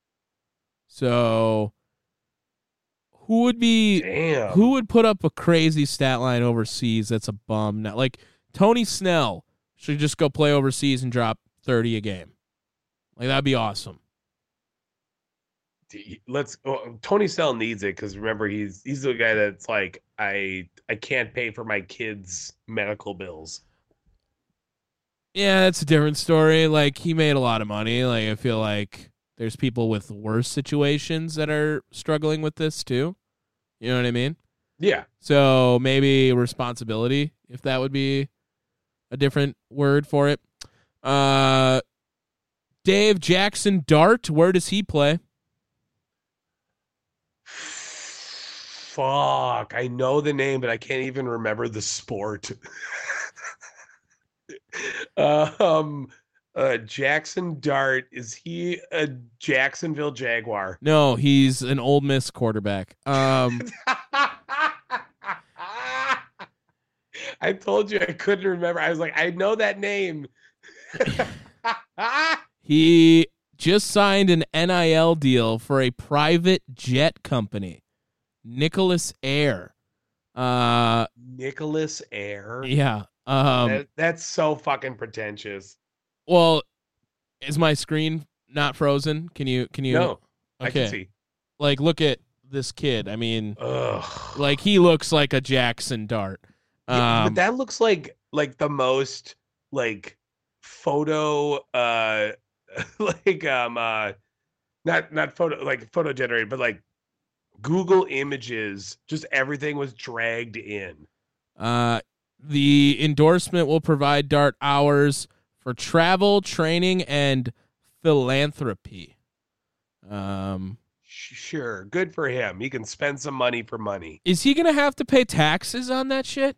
So who would be Damn. who would put up a crazy stat line overseas that's a bum? Now, like Tony Snell should just go play overseas and drop thirty a game. Like that'd be awesome. Let's oh, Tony Snell needs it because remember he's he's the guy that's like I I can't pay for my kids' medical bills. Yeah, that's a different story. Like he made a lot of money. Like I feel like there's people with worse situations that are struggling with this too. You know what I mean? Yeah. So maybe responsibility, if that would be a different word for it. Uh, Dave Jackson Dart, where does he play? Fuck. I know the name, but I can't even remember the sport. um uh Jackson Dart, is he a Jacksonville Jaguar? No, he's an Ole Miss quarterback. Um, I told you I couldn't remember. I was like, I know that name. He just signed an N I L deal for a private jet company, Nicholas Air. Uh, Nicholas Air. yeah. Um, That- that's so fucking pretentious. well, is my screen not frozen? Can you? Can you? No, I Okay. can see. Like, look at this kid. I mean, Ugh. like he looks like a Jackson Dart. Yeah, Um, but that looks like like the most like photo uh like um uh not not photo like photo generated, but like Google Images, just everything was dragged in. Uh, the endorsement will provide Dart hours for travel, training, and philanthropy. Um, Sh- Sure, good for him. He can spend some money for money. is he gonna have to pay taxes on that shit?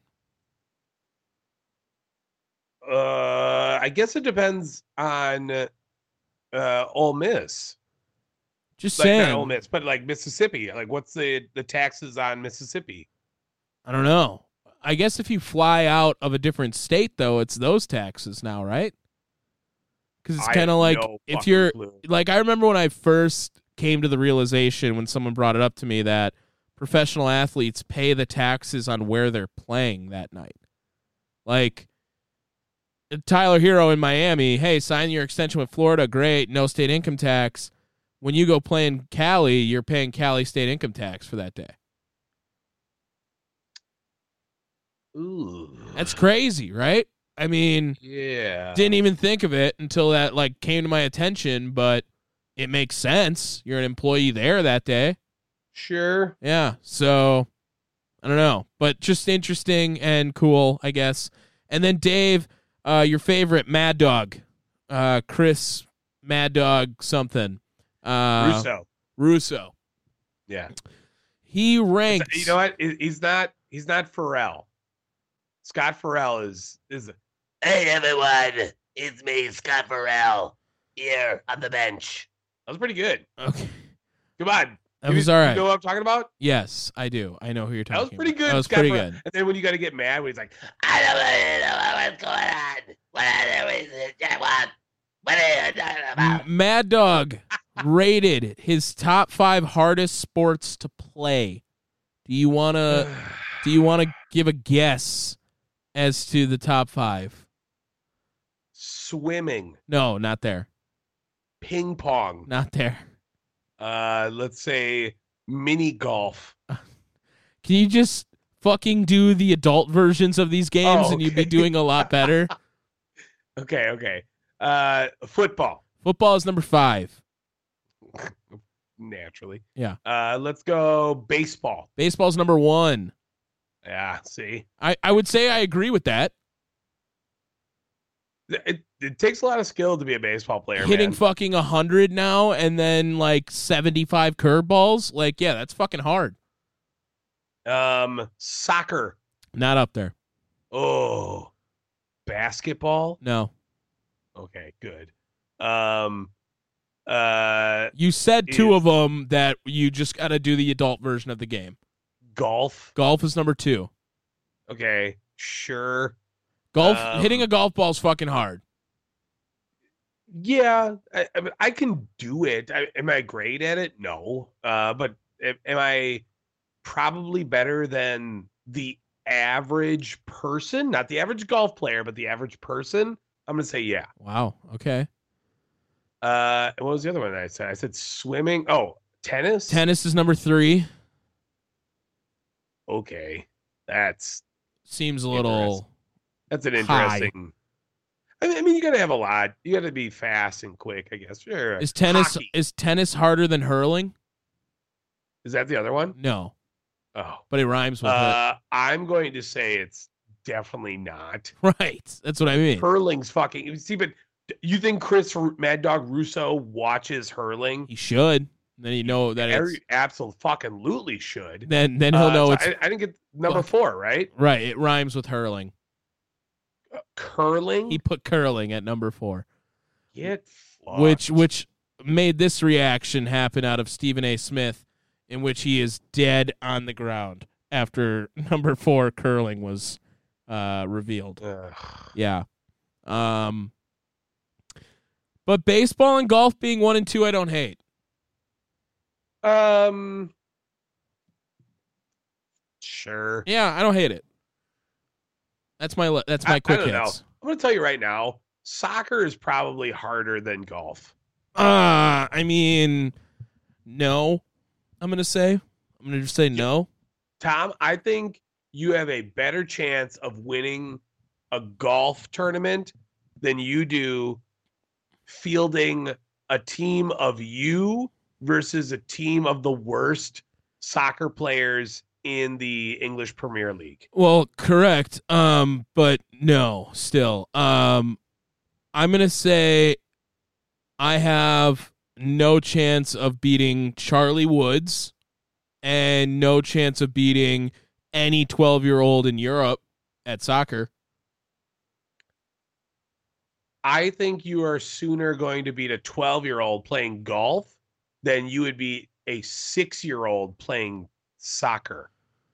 Uh, I guess it depends on uh Ole Miss. Just Like saying. not Ole Miss, but like Mississippi. Like what's the the taxes on Mississippi? I don't know. I guess if you fly out of a different state, though, it's those taxes now, right? Because it's I kind of have like no if fucking you're clue. like, I remember when I first came to the realization when someone brought it up to me that professional athletes pay the taxes on where they're playing that night. Like Tyler Hero in Miami, hey, sign your extension with Florida, great, no state income tax. When you go play in Cali, you're paying Cali state income tax for that day. Ooh. That's crazy, right? I mean, Yeah. didn't even think of it until that like came to my attention, but it makes sense. You're an employee there that day. Sure. Yeah. So I don't know, but just interesting and cool, I guess. And then Dave, uh, your favorite Mad Dog, uh, Chris Mad Dog something. Uh, Russo. Russo. Yeah. He ranked. You know what? He- He's not he's not Pharrell. Scott Farrell is is Hey everyone, it's me, Scott Farrell, here on the bench. that was pretty good. Okay. Come on. That You- was all right. You know what I'm talking about? Yes, I do. I know who you're talking That was pretty about. good. That was Scott pretty Farrell. good. And then when you got to get mad, when he's like, I don't really know what's going on. What other reasons? What? What are you talking about? M- Mad Dog rated his top five hardest sports to play. Do you wanna do you wanna give a guess as to the top five? swimming, No, not there. ping pong, Not there. uh, let's say mini golf. Can you just fucking do the adult versions of these games Oh, and you'd be okay. doing a lot better? Okay, okay. Uh, football, Football is number five. naturally. Yeah. Uh, let's go baseball. Baseball's number one. Yeah, see, I, I would say I agree with that. it, it takes a lot of skill to be a baseball player. Hitting man. fucking one hundred now and then like seventy-five curveballs. Like, yeah, that's fucking hard. um, soccer. Not up there. Oh, basketball. No. Okay, good. Um, uh, You said two Is- of them that you just got to do the adult version of the game. golf. Golf is number two. Okay, sure. Golf, Um, hitting a golf ball is fucking hard. Yeah, I, I, mean, I can do it. I, am I great at it? No. Uh, but am, am I probably better than the average person? Not the average golf player, but the average person. I'm gonna say yeah. Wow. Okay. Uh, and what was the other one that I said? I said swimming. Oh, tennis. Tennis is number three. Okay, that's Seems a little. that's an High. interesting. I mean, I mean, you gotta have a lot. You gotta be fast and quick, I guess. Sure. Is tennis Hockey. is tennis harder than hurling? Is that the other one? No, Oh, but it rhymes with uh, I'm going to say it's definitely not. it. Right. That's what I mean. Hurling's fucking. See, but you think Chris Ru- Mad Dog Russo watches hurling? He should. Then you know that it's. Every, absolutely should. Then then he'll Uh, know so it's I, I didn't get number Fuck. four, right? right. It rhymes with hurling. Uh, curling. He put curling at number four. Get fucked. which which made this reaction happen out of Stephen A. Smith, in which he is dead on the ground after number four curling was uh, revealed. Ugh. Yeah. Um. But baseball and golf being one and two, I don't hate. Um, sure. Yeah, I don't hate it. That's my that's my I, quick I don't hits. know. I'm going to tell you right now, soccer is probably harder than golf. Uh, I mean, no. I'm going to say. I'm going to just say no. Tom, I think you have a better chance of winning a golf tournament than you do fielding a team of you versus a team of the worst soccer players in the English Premier League. Well, correct. Um, but no, still. Um, I'm going to say I have no chance of beating Charlie Woods and no chance of beating any twelve-year-old in Europe at soccer. I think you are sooner going to beat a twelve-year-old playing golf than you would be a six-year-old playing soccer.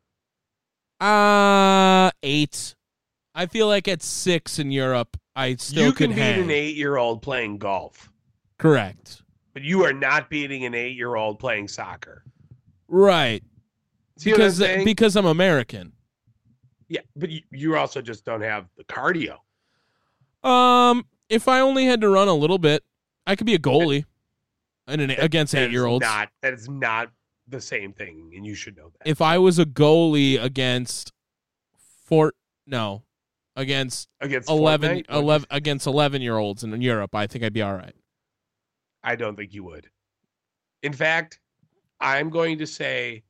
Uh, eight. I feel like at six in Europe, I still You could can beat hang. an eight-year-old playing golf, Correct. but you are not beating an eight-year-old playing soccer. Right. See because what I'm saying? because I'm American. Yeah, but you, you also just don't have the cardio. Um, if I only had to run a little bit, I could be a goalie and an, against That is eight-year-olds. Not that is not the same thing, and you should know that. If I was a goalie against Fort, no, against Against eleven, Fortnite, eleven against eleven-year-olds in Europe, I think I'd be all right. I don't think you would. In fact, I'm going to say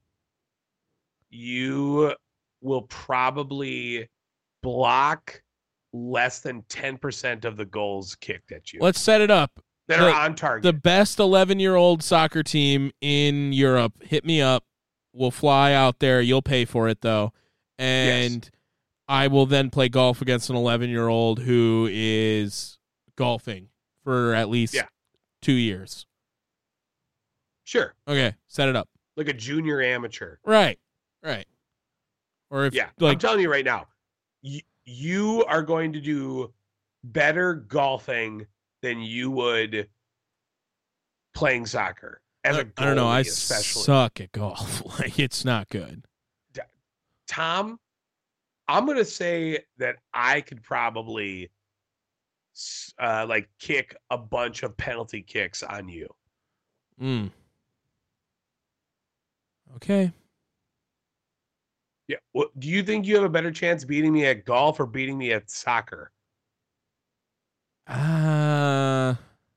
you will probably block less than ten percent of the goals kicked at you Let's set it up. that the- are on target. The best eleven-year-old soccer team in Europe, hit me up. We'll fly out there. You'll pay for it, though. And I will then play golf against an eleven-year-old who is golfing for at least Yeah. two years. Sure. Okay, set it up. Like a junior amateur. Right, right. Or if, Yeah. I'm like, telling you right now, you, you are going to do better golfing than you would playing soccer. As a I don't know. goalie I especially. suck at golf. Like, it's not good. Tom, I'm going to say that I could probably uh, like kick a bunch of penalty kicks on you. Mm. Okay. Yeah. Well, do you think you have a better chance beating me at golf or beating me at soccer? Uh,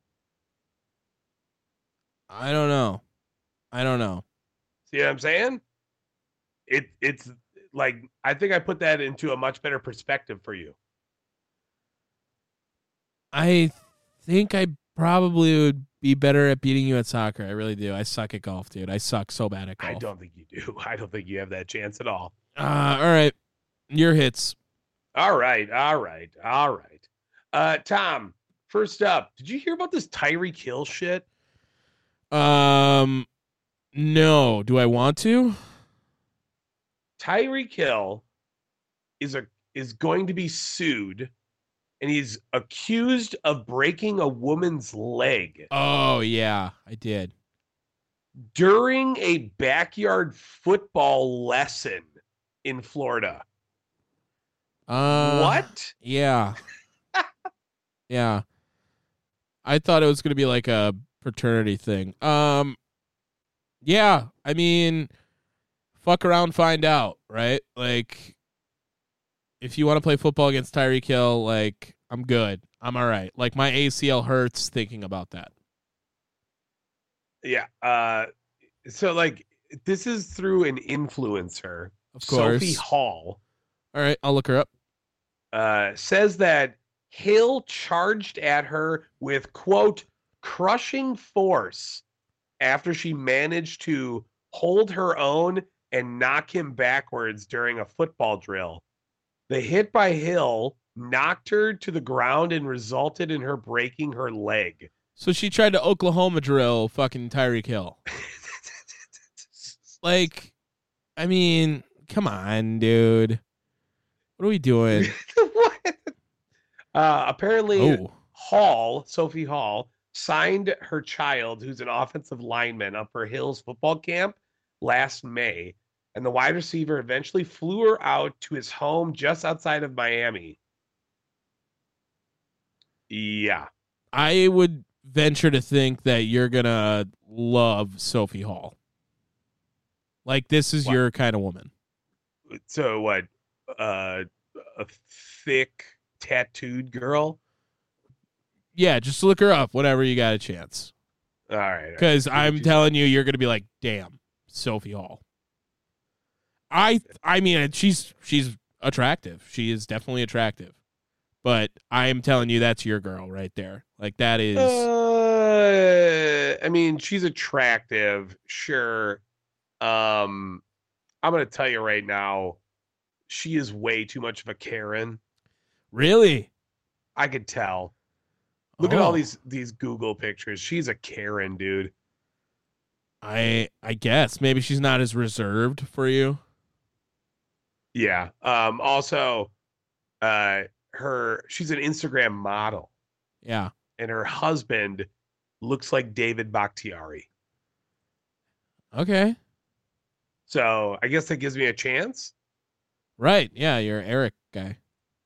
I don't know. I don't know. See what I'm saying? It it's like I think I put that into a much better perspective for you. I think I probably would be better at beating you at soccer. I really do. I suck at golf, dude. I suck so bad at golf. I don't think you do. I don't think you have that chance at all. Uh, all right. Your hits. All right, all right, all right. Uh, Tom, first up, did you hear about this Tyreek Hill shit? Um, no. Do I want to? Tyreek Hill is a is going to be sued, and he's accused of breaking a woman's leg Oh, yeah, I did. during a backyard football lesson in Florida. Uh, What? Yeah. Yeah. I thought it was going to be like a fraternity thing. Um, yeah, I mean, fuck around, find out, right? Like, if you want to play football against Tyreek Hill, like, I'm good. I'm all right. Like, my A C L hurts thinking about that. Yeah. Uh, so like this is through an influencer, Of course. Sophie Hall. All right, I'll look her up. Uh, says that Hill charged at her with, quote, crushing force after she managed to hold her own and knock him backwards during a football drill. The hit by Hill knocked her to the ground and resulted in her breaking her leg. So she tried to Oklahoma drill fucking Tyreek Hill. Like, I mean, come on, dude. What are we doing? What? Uh, apparently, Oh, Hall, Sophie Hall, signed her child, who's an offensive lineman, up for Hills football camp last May, and the wide receiver eventually flew her out to his home just outside of Miami. Yeah. I would venture to think that you're going to love Sophie Hall. Like, this is What? your kind of woman. So what? Uh, a thick, tattooed girl? Yeah, just look her up whenever you got a chance. All right. all right. Because See what I'm you- telling you, you're going to be like, damn, Sophie Hall. I I mean, she's she's attractive. She is definitely attractive. But I am telling you, that's your girl right there. Like, that is... Uh, I mean, she's attractive, sure. Um, I'm gonna tell you right now, she is way too much of a Karen. Really? I could tell. Look at all Oh. these these Google pictures. She's a Karen, dude. I I guess. Maybe she's not as reserved for you. Yeah. Um. Also, uh, her she's an Instagram model, Yeah. and her husband looks like David Bakhtiari. Okay. So I guess that gives me a chance. Right. Yeah, you're Eric guy.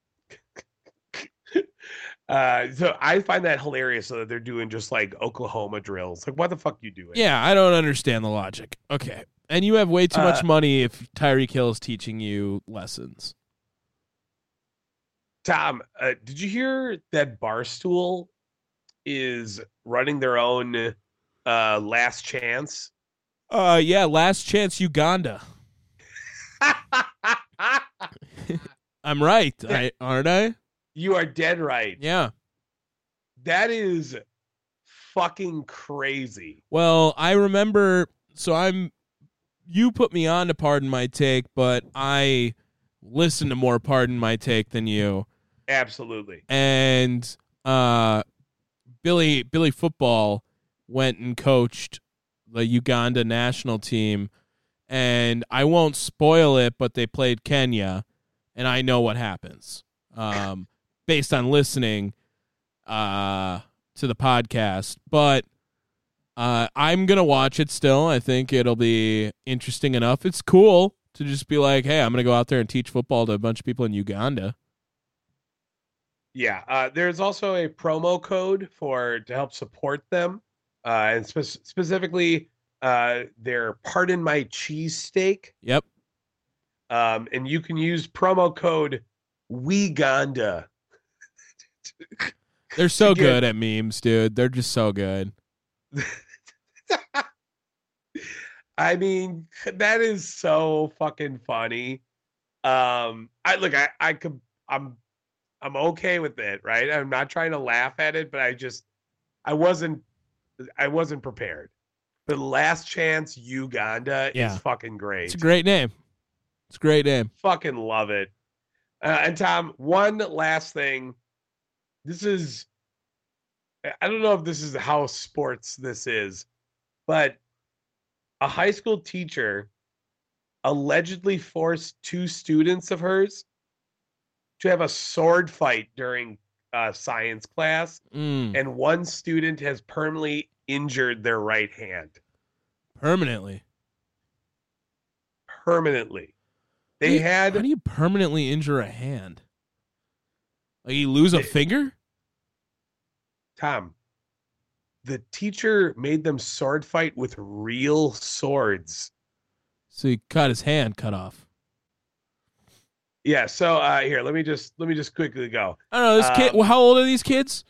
Uh, so I find that hilarious so that they're doing just like Oklahoma drills. Like, what the fuck you doing? Yeah, I don't understand the logic. Okay. And you have way too much Uh, money if Tyreek Hill is teaching you lessons. Tom, uh, did you hear that Barstool is running their own uh, Last Chance? Uh yeah, last chance Uganda. I'm right, I, aren't I? You are dead right. Yeah. That is fucking crazy. Well, I remember so I'm you put me on to Pardon My Take, but I listen to more Pardon My Take than you. Absolutely. And uh Billy Billy Football went and coached the Uganda national team, and I won't spoil it, but they played Kenya, and I know what happens. Um based on listening uh to the podcast, but uh I'm going to watch it still. I think it'll be interesting enough. It's cool to just be like, "Hey, I'm going to go out there and teach football to a bunch of people in Uganda." Yeah. Uh, there's also a promo code for to help support them, uh, and spe- specifically uh, their Pardon My Cheesesteak. Yep. Um, and you can use promo code WeGonda. They're so Again- good at memes, dude. They're just so good. I mean, that is so fucking funny. Um, I look, I, I could, I'm, I'm okay with it, right? I'm not trying to laugh at it, but I just, I wasn't, I wasn't prepared. The Last Chance Uganda Yeah. is fucking great. It's a great name. It's a great name. Fucking love it. Uh, and Tom, one last thing. This is, I don't know if this is how sports this is, but a high school teacher allegedly forced two students of hers to have a sword fight during uh, science class, Mm, and one student has permanently injured their right hand. permanently. Permanently. How do They you- had How do you permanently injure a hand? Like you lose a It- finger? Tom, the teacher made them sword fight with real swords. So he cut his hand cut off. Yeah, so uh here, let me just let me just quickly go. I don't know. This kid. Um, Well, how old are these kids?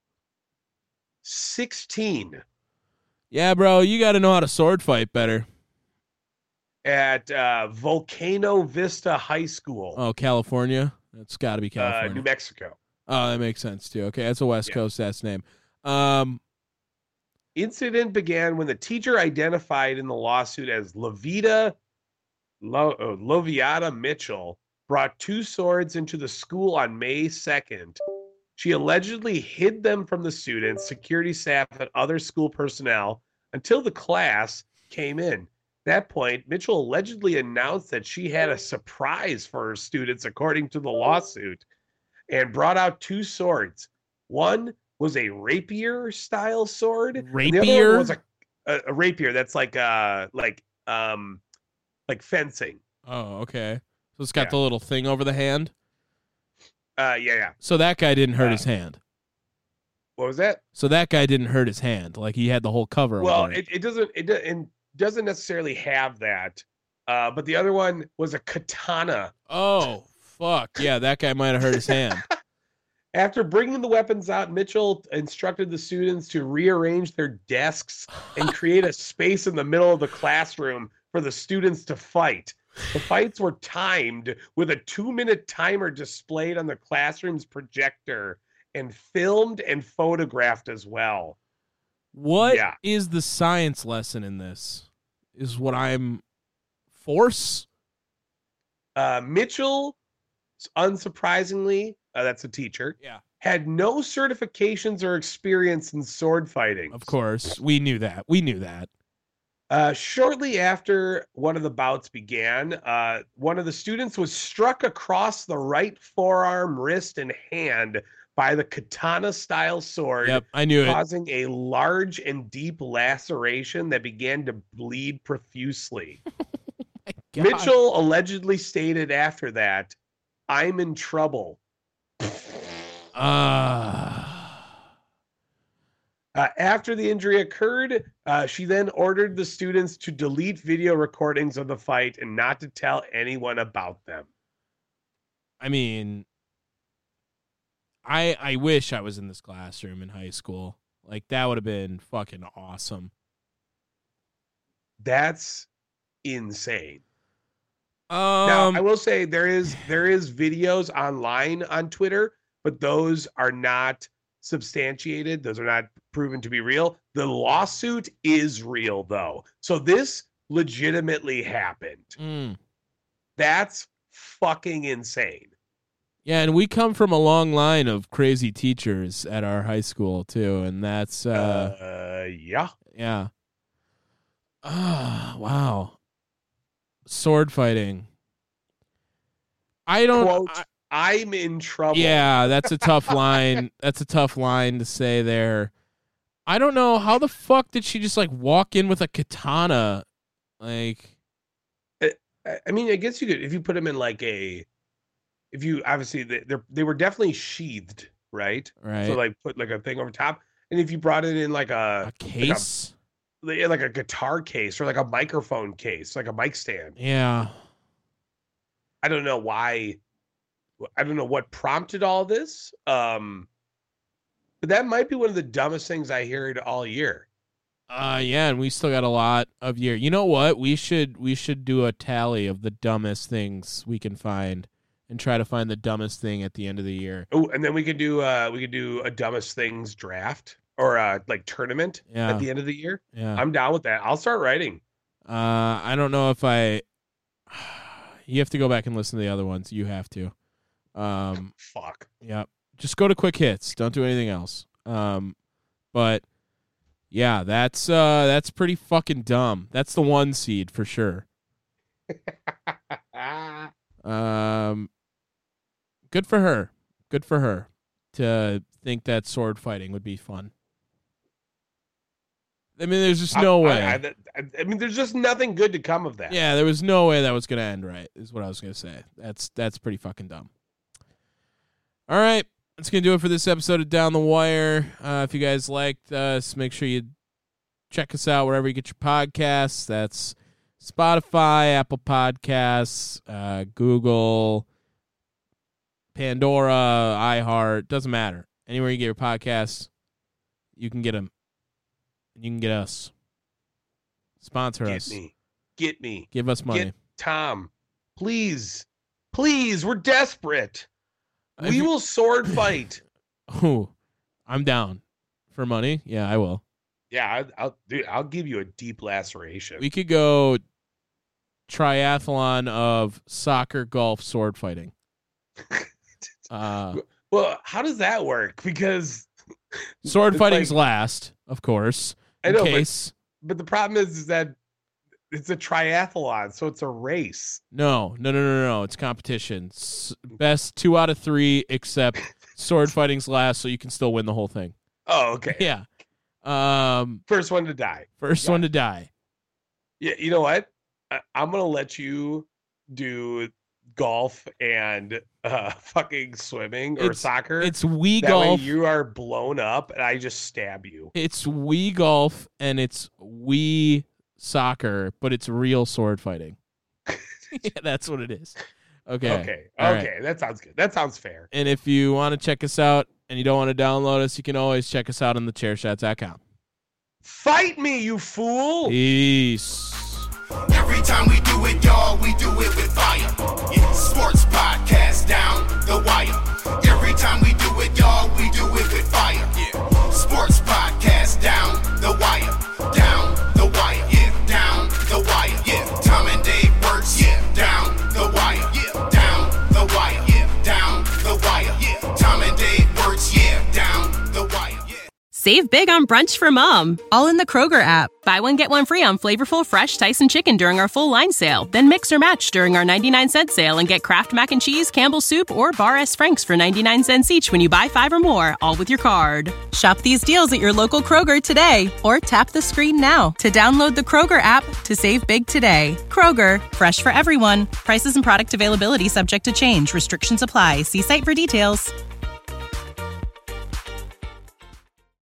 sixteen Yeah, bro. You got to know how to sword fight better. at uh Volcano Vista High School, Oh, California. That's got to be uh California. New Mexico. Oh, that makes sense too. Okay, that's a West Yeah. Coast ass name. Um, Incident began when the teacher identified in the lawsuit as Lavita Lo, uh, Loviata Mitchell brought two swords into the school on May second. She allegedly hid them from the students, security staff, and other school personnel until the class came in. At that point, Mitchell allegedly announced that she had a surprise for her students, according to the lawsuit, and brought out two swords. One was a rapier style sword. And the other Rapier? one was a, a, a rapier that's like uh like um like fencing. Oh, okay. So it's got Yeah. the little thing over the hand. Uh yeah, yeah. So that guy didn't hurt Uh, his hand. What was that? So that guy didn't hurt his hand. Like he had the whole cover Well, over it. it, it doesn't it, do- it doesn't necessarily have that. Uh but the other one was a katana. Oh, fuck. Yeah, that guy might have hurt his hand. After bringing the weapons out, Mitchell instructed the students to rearrange their desks and create a space in the middle of the classroom for the students to fight. The fights were timed with a two-minute timer displayed on the classroom's projector and filmed and photographed as well. What is Yeah. the science lesson in this? Is what I'm force? Uh, Mitchell, unsurprisingly, uh, that's a teacher, Yeah. had no certifications or experience in sword fighting. Of course. We knew that. We knew that. Uh, shortly after one of the bouts began, uh, one of the students was struck across the right forearm, wrist, and hand by the katana-style sword, Yep, I knew it. causing a large and deep laceration that began to bleed profusely. God. Mitchell allegedly stated after that, "I'm in trouble." Ah. Uh, after the injury occurred, uh, she then ordered the students to delete video recordings of the fight and not to tell anyone about them. I mean, I I wish I was in this classroom in high school. Like that would have been fucking awesome. That's insane. Um, Now, I will say there is there is videos online on Twitter, but those are not substantiated. Those are not proven to be real. The lawsuit is real though. So this legitimately happened. mm. That's fucking insane. Yeah, and we come from a long line of crazy teachers at our high school too, and that's uh, Uh, yeah. yeah. Ah, wow. Sword fighting. I don't. Quote, I- I'm in trouble. yeah, that's a tough line. That's a tough line to say there. I don't know how the fuck did she just like walk in with a katana, like. I I mean, I guess you could, if you put them in like a, if you obviously they they're, they were definitely sheathed, right? Right. So like put like a thing over top, and if you brought it in like a A case. like a, like a guitar case or like a microphone case, like a mic stand. Yeah. I don't know why. I don't know what prompted all this. Um, but that might be one of the dumbest things I heard all year. Uh yeah, and we still got a lot of year. You know what? We should we should do a tally of the dumbest things we can find and try to find the dumbest thing at the end of the year. Oh, and then we could do uh we could do a dumbest things draft or uh like tournament Yeah. at the end of the year. Yeah. I'm down with that. I'll start writing. Uh I don't know if I you have to go back and listen to the other ones. You have to. Um Fuck. yeah. Just go to quick hits. Don't do anything else. Um but yeah, that's uh that's pretty fucking dumb. That's the one seed for sure. Um good for her. Good for her to think that sword fighting would be fun. I mean, there's just no I, way. I, I, I mean, there's just nothing good to come of that. Yeah, there was no way that was going to end right, is what I was going to say. That's that's pretty fucking dumb. All right, that's going to do it for this episode of Down the Wire. Uh, if you guys liked us, make sure you check us out wherever you get your podcasts. That's Spotify, Apple Podcasts, uh, Google, Pandora, iHeart. Doesn't matter. Anywhere you get your podcasts, you can get them. You can get us. Sponsor Get us. me. Get me. Give us money. Get Tom. Please. Please. We're desperate. If We you- will sword fight. Ooh, I'm down for money. Yeah, I will. Yeah, I, I'll dude, I'll give you a deep laceration. We could go triathlon of soccer, golf, sword fighting. Uh, Well, how does that work? Because sword It's fighting's like- last, of course. I In know, but- case. but the problem is, is that it's a triathlon, so it's a race. No, no, no, no, no. It's competition. S- best two out of three, except sword fighting's last, so you can still win the whole thing. Oh, okay. Yeah. Um, First one to die. first Got one it. to die. Yeah, you know what? I, I'm gonna let you do golf and uh fucking swimming or It's- soccer. It's Wii that Golf. way you are blown up, and I just stab you. It's Wii Golf and it's Wii Soccer, but it's real sword fighting. Yeah, that's what it is. Okay. Okay. All right. Okay. That sounds good. That sounds fair. And if you want to check us out and you don't want to download us, you can always check us out on the chair shots dot com. Fight me, you fool! Peace. Every time we do it, y'all, we do it with fire. Yeah, sports podcast down the wire. Every time we do it, y'all, we do it with fire. Yeah, sports podcast down the wire. Down the wire. Yeah, down the wire. Yeah, Tom and Dave works. Yeah, down the wire. Yeah, down the wire. Yeah, down the wire. Yeah, Tom and Dave works. Yeah, down the wire. Yeah. Save big on brunch for mom, all in the Kroger app. Buy one, get one free on flavorful, fresh Tyson chicken during our full line sale. Then mix or match during our ninety-nine cent sale and get Kraft Mac and Cheese, Campbell's Soup, or Bar S. Frank's for ninety-nine cents each when you buy five or more, all with your card. Shop these deals at your local Kroger today, or tap the screen now to download the Kroger app to save big today. Kroger, fresh for everyone. Prices and product availability subject to change. Restrictions apply. See site for details.